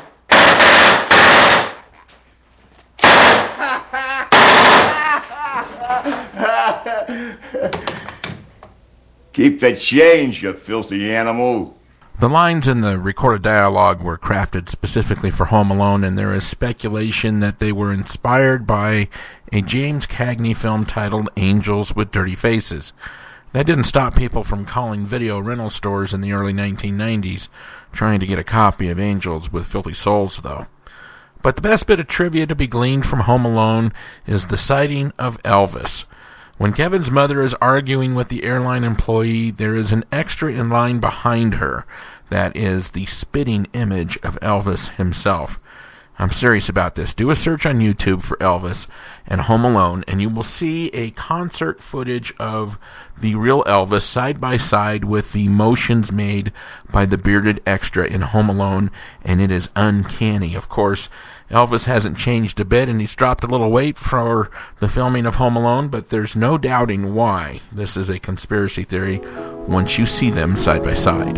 Keep the change, you filthy animal. The lines in the recorded dialogue were crafted specifically for Home Alone, and there is speculation that they were inspired by a James Cagney film titled Angels with Dirty Faces. That didn't stop people from calling video rental stores in the early 1990s trying to get a copy of Angels with Filthy Souls, though. But the best bit of trivia to be gleaned from Home Alone is the sighting of Elvis. When Kevin's mother is arguing with the airline employee, there is an extra in line behind her that is the spitting image of Elvis himself. I'm serious about this. Do a search on YouTube for Elvis and Home Alone, and you will see a concert footage of the real Elvis side by side with the motions made by the bearded extra in Home Alone, and it is uncanny. Of course, Elvis hasn't changed a bit, and he's dropped a little weight for the filming of Home Alone, but there's no doubting why. This is a conspiracy theory once you see them side by side.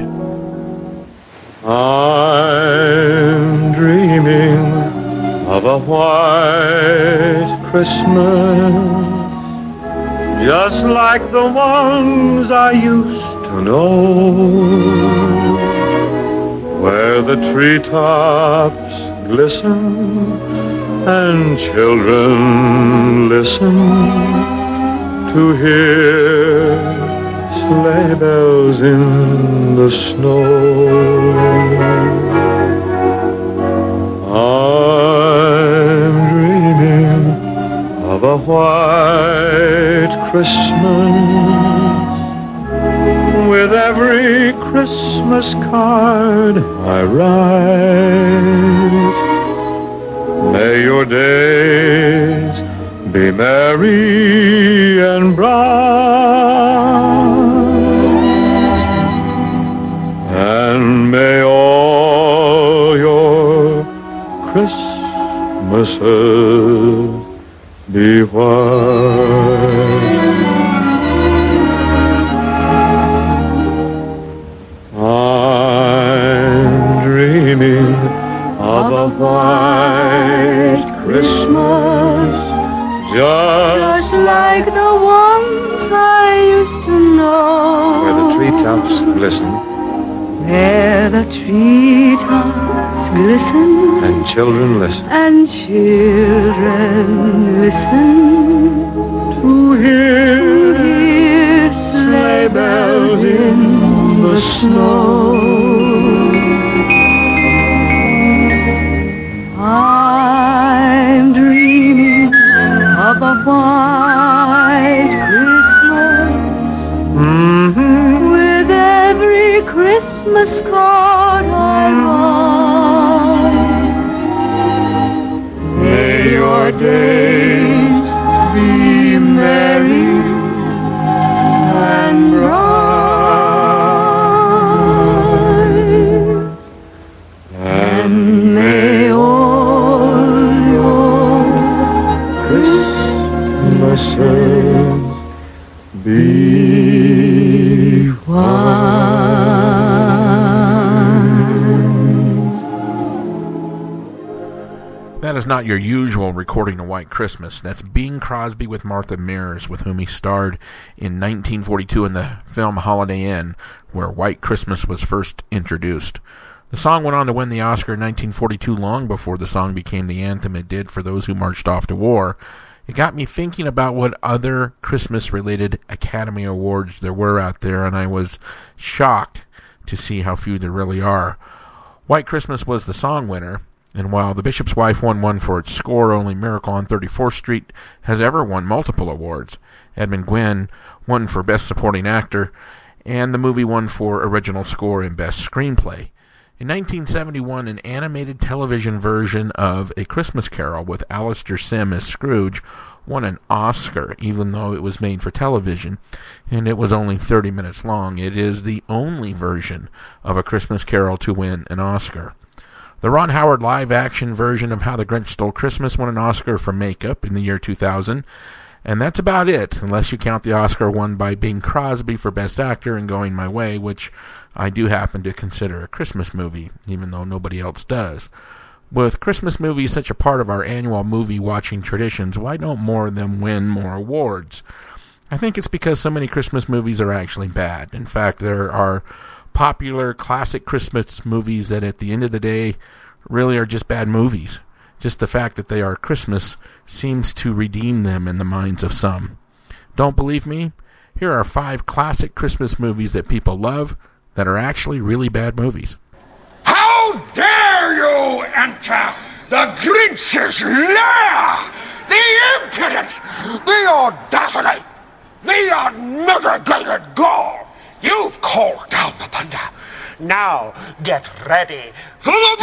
I'm dreaming of a white Christmas, just like the ones I used to know, where the treetops glisten and children listen to hear sleigh bells in the snow. I'm dreaming of a white Christmas, with every Christmas card I write. May your day free and bright. And may all your Christmases be white. I'm dreaming of a white Christmas, just like the ones I used to know, where the treetops glisten where the treetops glisten and children listen and children listen to hear sleigh bells in the snow. I'm dreaming of a white Christmas, with every Christmas card I write. May your days be merry and bright, and may all your Christmases be white. That is not your usual recording of White Christmas. That's Bing Crosby with Martha Mears, with whom he starred in 1942 in the film Holiday Inn, where White Christmas was first introduced. The song went on to win the Oscar in 1942, long before the song became the anthem it did for those who marched off to war. It got me thinking about what other Christmas-related Academy Awards there were out there, and I was shocked to see how few there really are. White Christmas was the song winner, and while The Bishop's Wife won one for its score, only Miracle on 34th Street has ever won multiple awards. Edmund Gwenn won for Best Supporting Actor, and the movie won for Original Score and Best Screenplay. In 1971, an animated television version of A Christmas Carol with Alistair Sim as Scrooge won an Oscar, even though it was made for television, and it was only 30 minutes long. It is the only version of A Christmas Carol to win an Oscar. The Ron Howard live-action version of How the Grinch Stole Christmas won an Oscar for makeup in the year 2000, and that's about it, unless you count the Oscar won by Bing Crosby for Best Actor in Going My Way, which I do happen to consider a Christmas movie, even though nobody else does. With Christmas movies such a part of our annual movie-watching traditions, why don't more of them win more awards? I think it's because so many Christmas movies are actually bad. In fact, there are popular classic Christmas movies that at the end of the day really are just bad movies. Just the fact that they are Christmas seems to redeem them in the minds of some. Don't believe me? Here are 5 classic Christmas movies that people love that are actually really bad movies. How dare you enter the Grinch's lair! The impudence! The audacity! The unmitigated gall! You've called down the thunder. Now get ready for the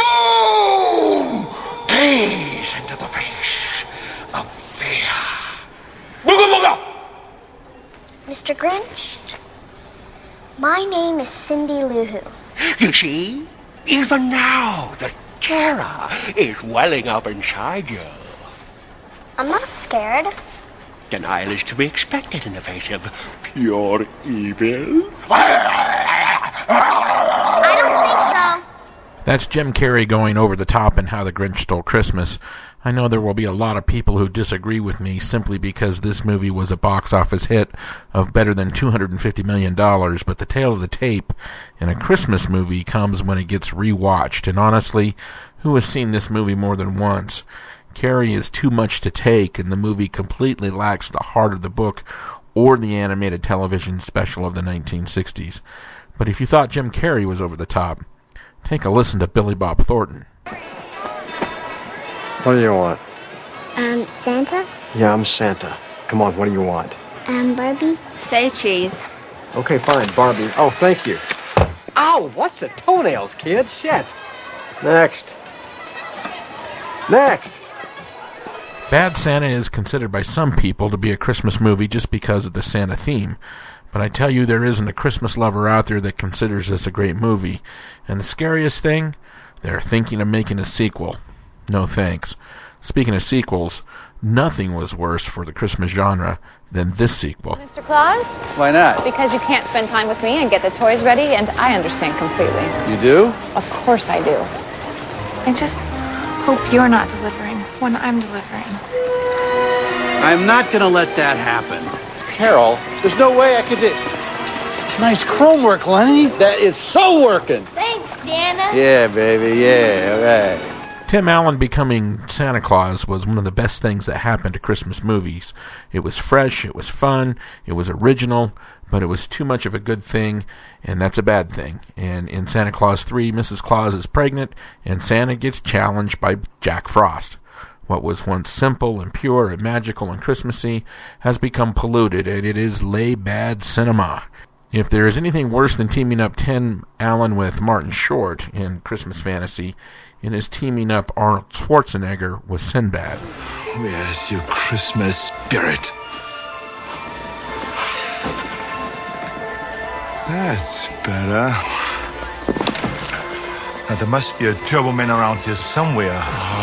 boom! Gaze into the face of fear. Booga booga! Mr. Grinch, my name is Cindy Lou Who. You see, even now the terror is welling up inside you. I'm not scared. Denial is to be expected in the face of pure evil. I don't think so. That's Jim Carrey going over the top in How the Grinch Stole Christmas. I know there will be a lot of people who disagree with me simply because this movie was a box office hit of better than $250 million, but the tale of the tape in a Christmas movie comes when it gets rewatched, and honestly, who has seen this movie more than once? Carrey is too much to take, and the movie completely lacks the heart of the book or the animated television special of the 1960s. But if you thought Jim Carrey was over the top, take a listen to Billy Bob Thornton. What do you want? Santa? Yeah, I'm Santa. Come on, what do you want? Barbie? Say cheese. Okay, fine, Barbie. Oh, thank you. Ow, what's the toenails, kid? Shit. Next. Next. Bad Santa is considered by some people to be a Christmas movie just because of the Santa theme. But I tell you, there isn't a Christmas lover out there that considers this a great movie. And the scariest thing, they're thinking of making a sequel. No thanks. Speaking of sequels, nothing was worse for the Christmas genre than this sequel. Mr. Claus? Why not? Because you can't spend time with me and get the toys ready, and I understand completely. You do? Of course I do. I just hope you're not delivering when I'm delivering. I'm not going to let that happen. Carol, there's no way I could do... Nice chrome work, Lenny. That is so working. Thanks, Santa. Yeah, baby, yeah, all right. Tim Allen becoming Santa Claus was one of the best things that happened to Christmas movies. It was fresh, it was fun, it was original, but it was too much of a good thing, and that's a bad thing. And in Santa Claus 3, Mrs. Claus is pregnant, and Santa gets challenged by Jack Frost. What was once simple and pure and magical and Christmassy has become polluted, and it is lay-bad cinema. If there is anything worse than teaming up Tim Allen with Martin Short in Christmas Fantasy, it is teaming up Arnold Schwarzenegger with Sinbad. Where's your Christmas spirit? That's better. Now, there must be a Turbo Man around here somewhere.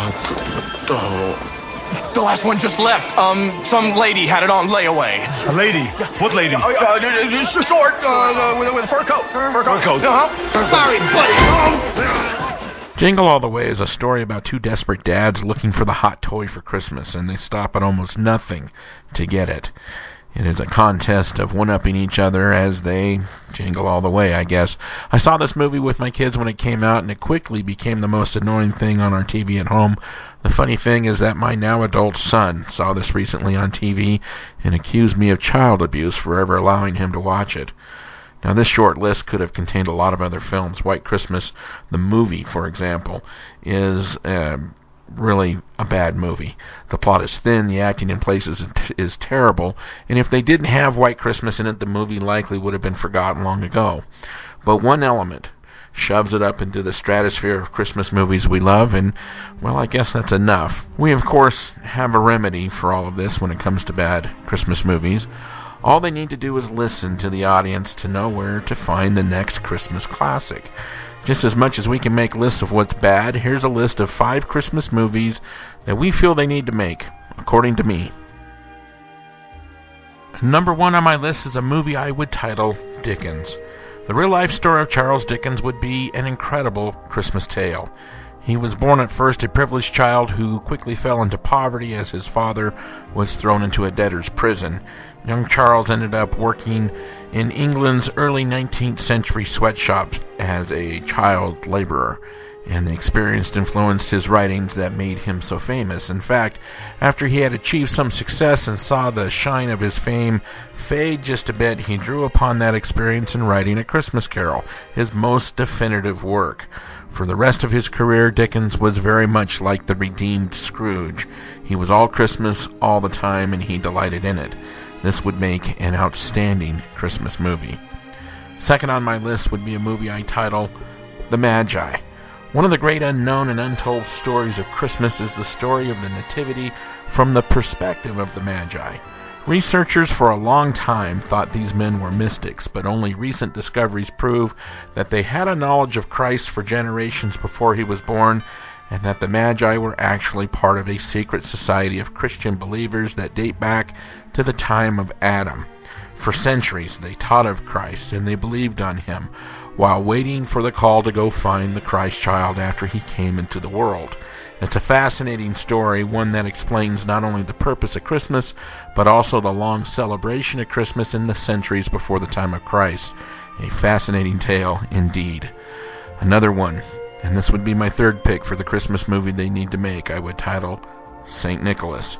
The last one just left. Some lady had it on layaway. A lady? What lady? Just short, with a fur coat. Fur coat. Sorry, buddy. Jingle All the Way is a story about two desperate dads looking for the hot toy for Christmas, and they stop at almost nothing to get it. It is a contest of one-upping each other as they jingle all the way, I guess. I saw this movie with my kids when it came out, and it quickly became the most annoying thing on our TV at home. The funny thing is that my now adult son saw this recently on TV and accused me of child abuse for ever allowing him to watch it. Now, this short list could have contained a lot of other films. White Christmas, the movie, for example, is really a bad movie. The plot is thin, the acting in places is terrible, and if they didn't have White Christmas in it, the movie likely would have been forgotten long ago. But one element shoves it up into the stratosphere of Christmas movies we love, and, well, I guess that's enough. We, of course, have a remedy for all of this when it comes to bad Christmas movies. All they need to do is listen to the audience to know where to find the next Christmas classic. Just as much as we can make lists of what's bad, here's a list of 5 Christmas movies that we feel they need to make, according to me. Number 1 on my list is a movie I would title Dickens. The real-life story of Charles Dickens would be an incredible Christmas tale. He was born at first a privileged child who quickly fell into poverty as his father was thrown into a debtor's prison. Young Charles ended up working in England's early 19th century sweatshops as a child laborer, and the experience influenced his writings that made him so famous. In fact, after he had achieved some success and saw the shine of his fame fade just a bit, he drew upon that experience in writing A Christmas Carol, his most definitive work. For the rest of his career, Dickens was very much like the redeemed Scrooge. He was all Christmas all the time, and he delighted in it. This would make an outstanding Christmas movie. Second on my list would be a movie I title The Magi. One of the great unknown and untold stories of Christmas is the story of the Nativity from the perspective of the Magi. Researchers for a long time thought these men were mystics, but only recent discoveries prove that they had a knowledge of Christ for generations before he was born, and that the Magi were actually part of a secret society of Christian believers that date back to the time of Adam. For centuries, they taught of Christ, and they believed on him, while waiting for the call to go find the Christ child after he came into the world. It's a fascinating story, one that explains not only the purpose of Christmas, but also the long celebration of Christmas in the centuries before the time of Christ. A fascinating tale indeed. Another one, and this would be my third pick for the Christmas movie they need to make, I would title St. Nicholas.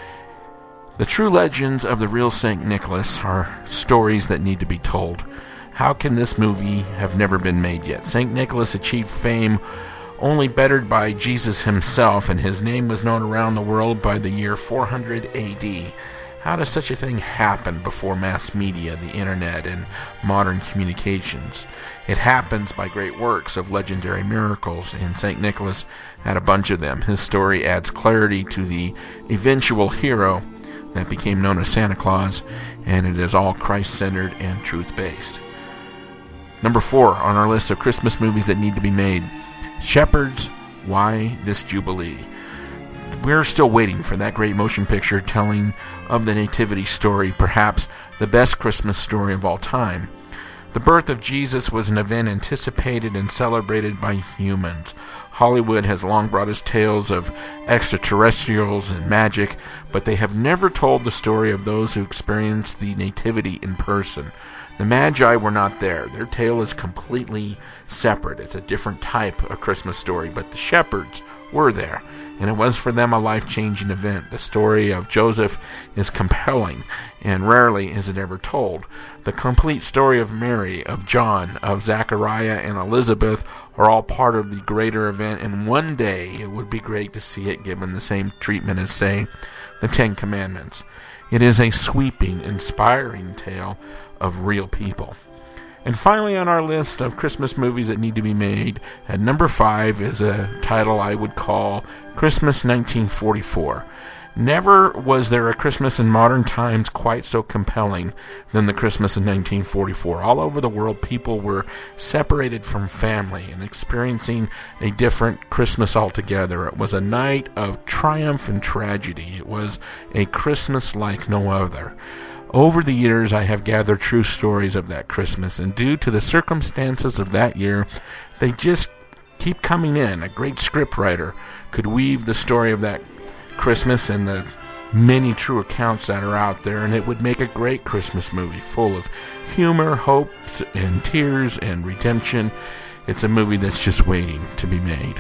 The true legends of the real St. Nicholas are stories that need to be told. How can this movie have never been made yet? St. Nicholas achieved fame only bettered by Jesus himself, and his name was known around the world by the year 400 AD. How does such a thing happen before mass media, the internet, and modern communications? It happens by great works of legendary miracles, and St. Nicholas had a bunch of them. His story adds clarity to the eventual hero that became known as Santa Claus, and it is all Christ-centered and truth-based. Number 4 on our list of Christmas movies that need to be made, Shepherds, Why This Jubilee? We're still waiting for that great motion picture telling of the nativity story, perhaps the best Christmas story of all time. The birth of Jesus was an event anticipated and celebrated by humans. Hollywood has long brought us tales of extraterrestrials and magic, but they have never told the story of those who experienced the nativity in person. The Magi were not there. Their tale is completely separate. It's a different type of Christmas story, but the shepherds were there, and it was for them a life-changing event. The story of Joseph is compelling, and rarely is it ever told. The complete story of Mary, of John, of Zechariah, and Elizabeth are all part of the greater event, and one day it would be great to see it given the same treatment as, say, the Ten Commandments. It is a sweeping, inspiring tale of real people. And finally on our list of Christmas movies that need to be made, at number 5 is a title I would call Christmas 1944. Never was there a Christmas in modern times quite so compelling than the Christmas in 1944. All over the world, people were separated from family and experiencing a different Christmas altogether. It was a night of triumph and tragedy. It was a Christmas like no other. Over the years, I have gathered true stories of that Christmas, and due to the circumstances of that year, they just keep coming in. A great scriptwriter could weave the story of that Christmas and the many true accounts that are out there, and it would make a great Christmas movie full of humor, hopes, and tears, and redemption. It's a movie that's just waiting to be made.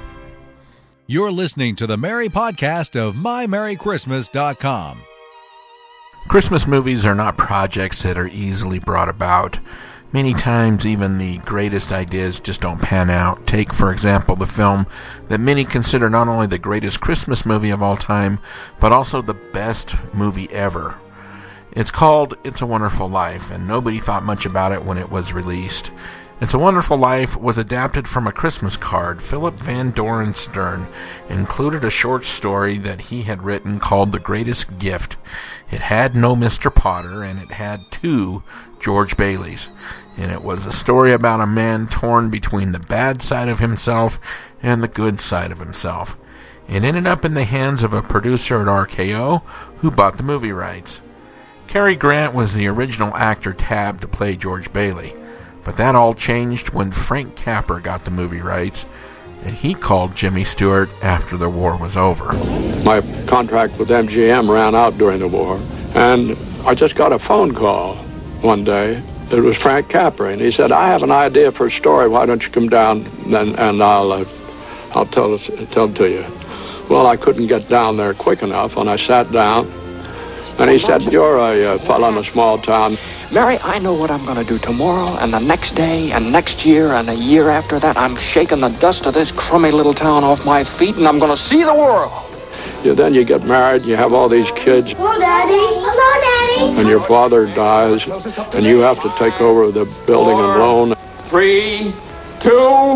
You're listening to the Merry Podcast of MyMerryChristmas.com. Christmas movies are not projects that are easily brought about. Many times, even the greatest ideas just don't pan out. Take, for example, the film that many consider not only the greatest Christmas movie of all time, but also the best movie ever. It's called It's a Wonderful Life, and nobody thought much about it when it was released. It's a Wonderful Life was adapted from a Christmas card. Philip Van Doren Stern included a short story that he had written called The Greatest Gift. It had no Mr. Potter, and it had 2 George Baileys. And it was a story about a man torn between the bad side of himself and the good side of himself. It ended up in the hands of a producer at RKO who bought the movie rights. Cary Grant was the original actor tabbed to play George Bailey. But that all changed when Frank Capra got the movie rights, and he called Jimmy Stewart after the war was over. My contract with MGM ran out during the war, and I just got a phone call one day. It was Frank Capra, and he said, "I have an idea for a story. Why don't you come down and I'll tell it to you." Well, I couldn't get down there quick enough, and I sat down, and he said, "You're a fellow in a small town. Mary, I know what I'm going to do tomorrow and the next day and next year and a year after that. I'm shaking the dust of this crummy little town off my feet, and I'm going to see the world." Then you get married, you have all these kids. Hello, Daddy. Hello, Daddy. And your father dies, and you have to take over the building and loan. 3, 2,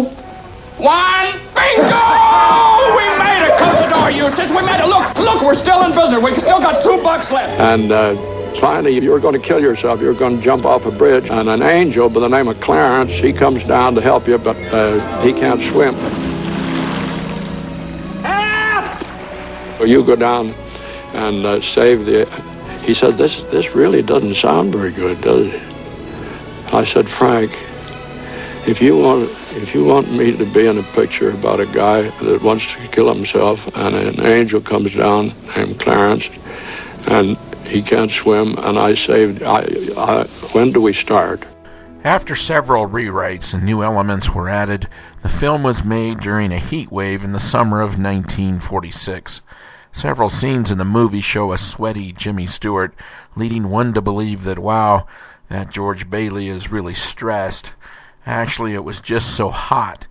1, bingo! We made it! Close the door, Eustace. We made it. Look, we're still in business. We still got $2 left. And finally, you were going to kill yourself. You were going to jump off a bridge. And an angel by the name of Clarence, he comes down to help you, but he can't swim. So you go down and save the... He said, this really doesn't sound very good, does it? I said, "Frank, if you want me to be in a picture about a guy that wants to kill himself and an angel comes down named Clarence and he can't swim and I saved... when do we start?" After several rewrites and new elements were added, the film was made during a heat wave in the summer of 1946. Several scenes in the movie show a sweaty Jimmy Stewart, leading one to believe that, wow, that George Bailey is really stressed. Actually, it was just so hot.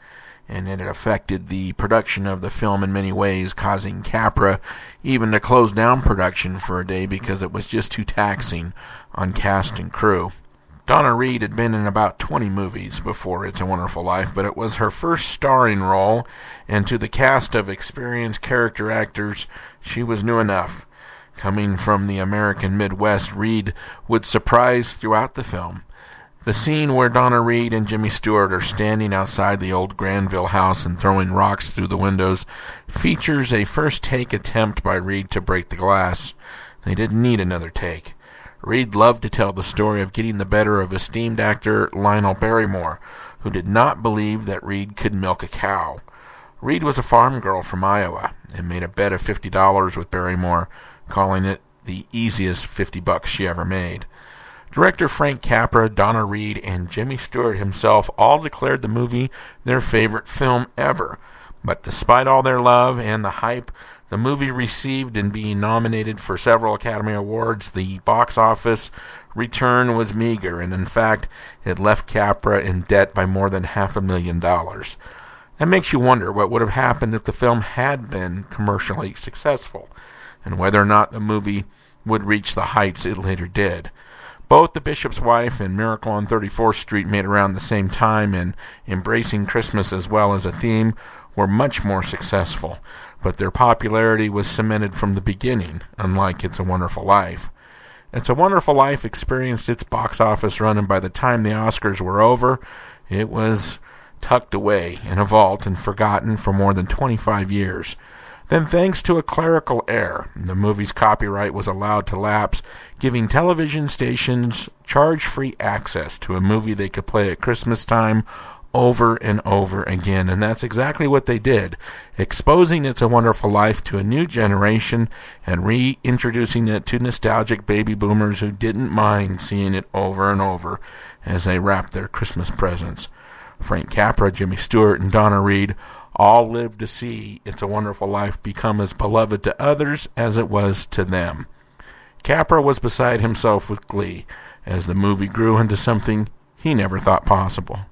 and it affected the production of the film in many ways, causing Capra even to close down production for a day because it was just too taxing on cast and crew. Donna Reed had been in about 20 movies before It's a Wonderful Life, but it was her first starring role, and to the cast of experienced character actors, she was new enough. Coming from the American Midwest, Reed would surprise throughout the film. The scene where Donna Reed and Jimmy Stewart are standing outside the old Granville house and throwing rocks through the windows features a first-take attempt by Reed to break the glass. They didn't need another take. Reed loved to tell the story of getting the better of esteemed actor Lionel Barrymore, who did not believe that Reed could milk a cow. Reed was a farm girl from Iowa and made a bet of $50 with Barrymore, calling it the easiest $50 she ever made. Director Frank Capra, Donna Reed, and Jimmy Stewart himself all declared the movie their favorite film ever. But despite all their love and the hype the movie received in being nominated for several Academy Awards, the box office return was meager, and in fact, it left Capra in debt by more than $500,000. That makes you wonder what would have happened if the film had been commercially successful, and whether or not the movie would reach the heights it later did. Both The Bishop's Wife and Miracle on 34th Street, made around the same time and embracing Christmas as well as a theme, were much more successful, but their popularity was cemented from the beginning, unlike It's a Wonderful Life. It's a Wonderful Life experienced its box office run, and by the time the Oscars were over, it was tucked away in a vault and forgotten for more than 25 years. Then, thanks to a clerical error, the movie's copyright was allowed to lapse, giving television stations charge-free access to a movie they could play at Christmas time over and over again. And that's exactly what they did, exposing It's a Wonderful Life to a new generation and reintroducing it to nostalgic baby boomers who didn't mind seeing it over and over as they wrapped their Christmas presents. Frank Capra, Jimmy Stewart, and Donna Reed all lived to see It's a Wonderful Life become as beloved to others as it was to them. Capra was beside himself with glee as the movie grew into something he never thought possible.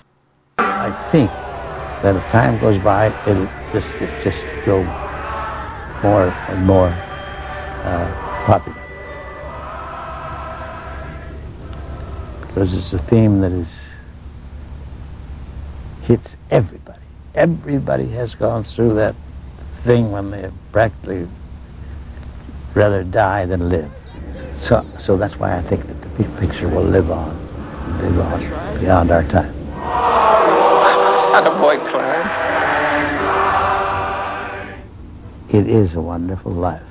I think that as time goes by, it'll just grow more and more popular. Because it's a theme that hits everybody. Everybody has gone through that thing when they practically rather die than live. So that's why I think that the big picture will live on beyond our time. Attaboy, Clarence. It is a wonderful life.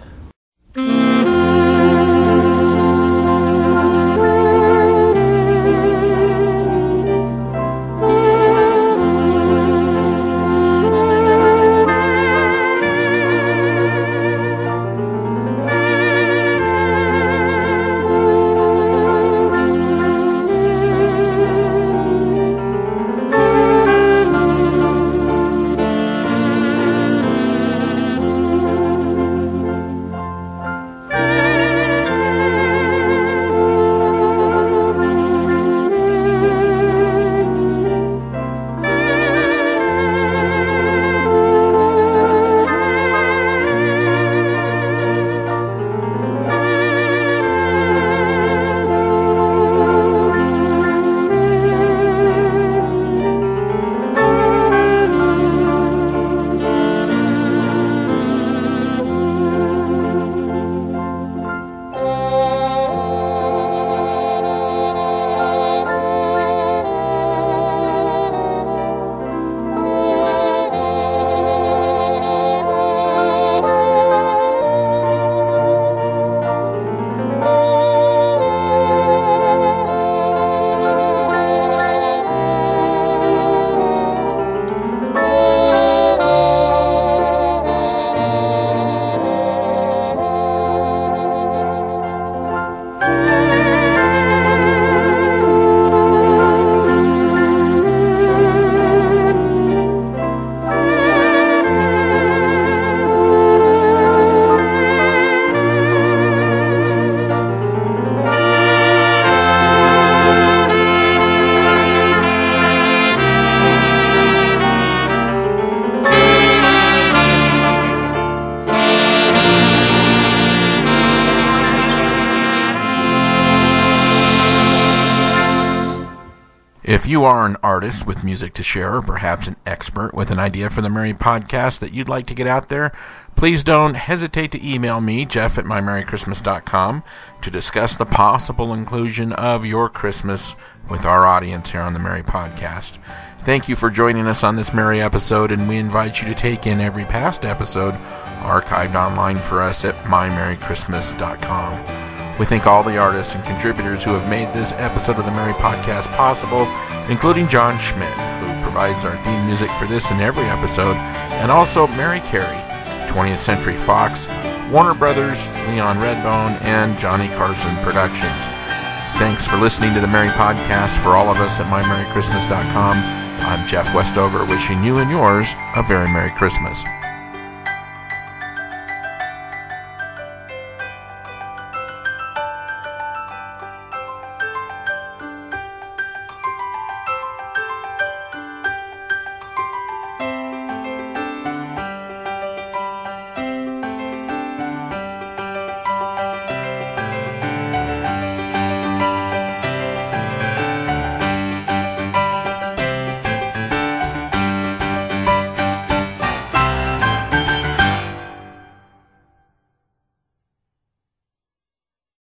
If you are an artist with music to share, or perhaps an expert with an idea for the Merry Podcast that you'd like to get out there, please don't hesitate to email me, jeff@mymerrychristmas.com, to discuss the possible inclusion of your Christmas with our audience here on the Merry Podcast. Thank you for joining us on this Merry episode, and we invite you to take in every past episode archived online for us at mymerrychristmas.com. We thank all the artists and contributors who have made this episode of the Merry Podcast possible, including John Schmidt, who provides our theme music for this and every episode, and also Mary Carey, 20th Century Fox, Warner Brothers, Leon Redbone, and Johnny Carson Productions. Thanks for listening to the Merry Podcast. For all of us at mymerrychristmas.com, I'm Jeff Westover, wishing you and yours a very Merry Christmas.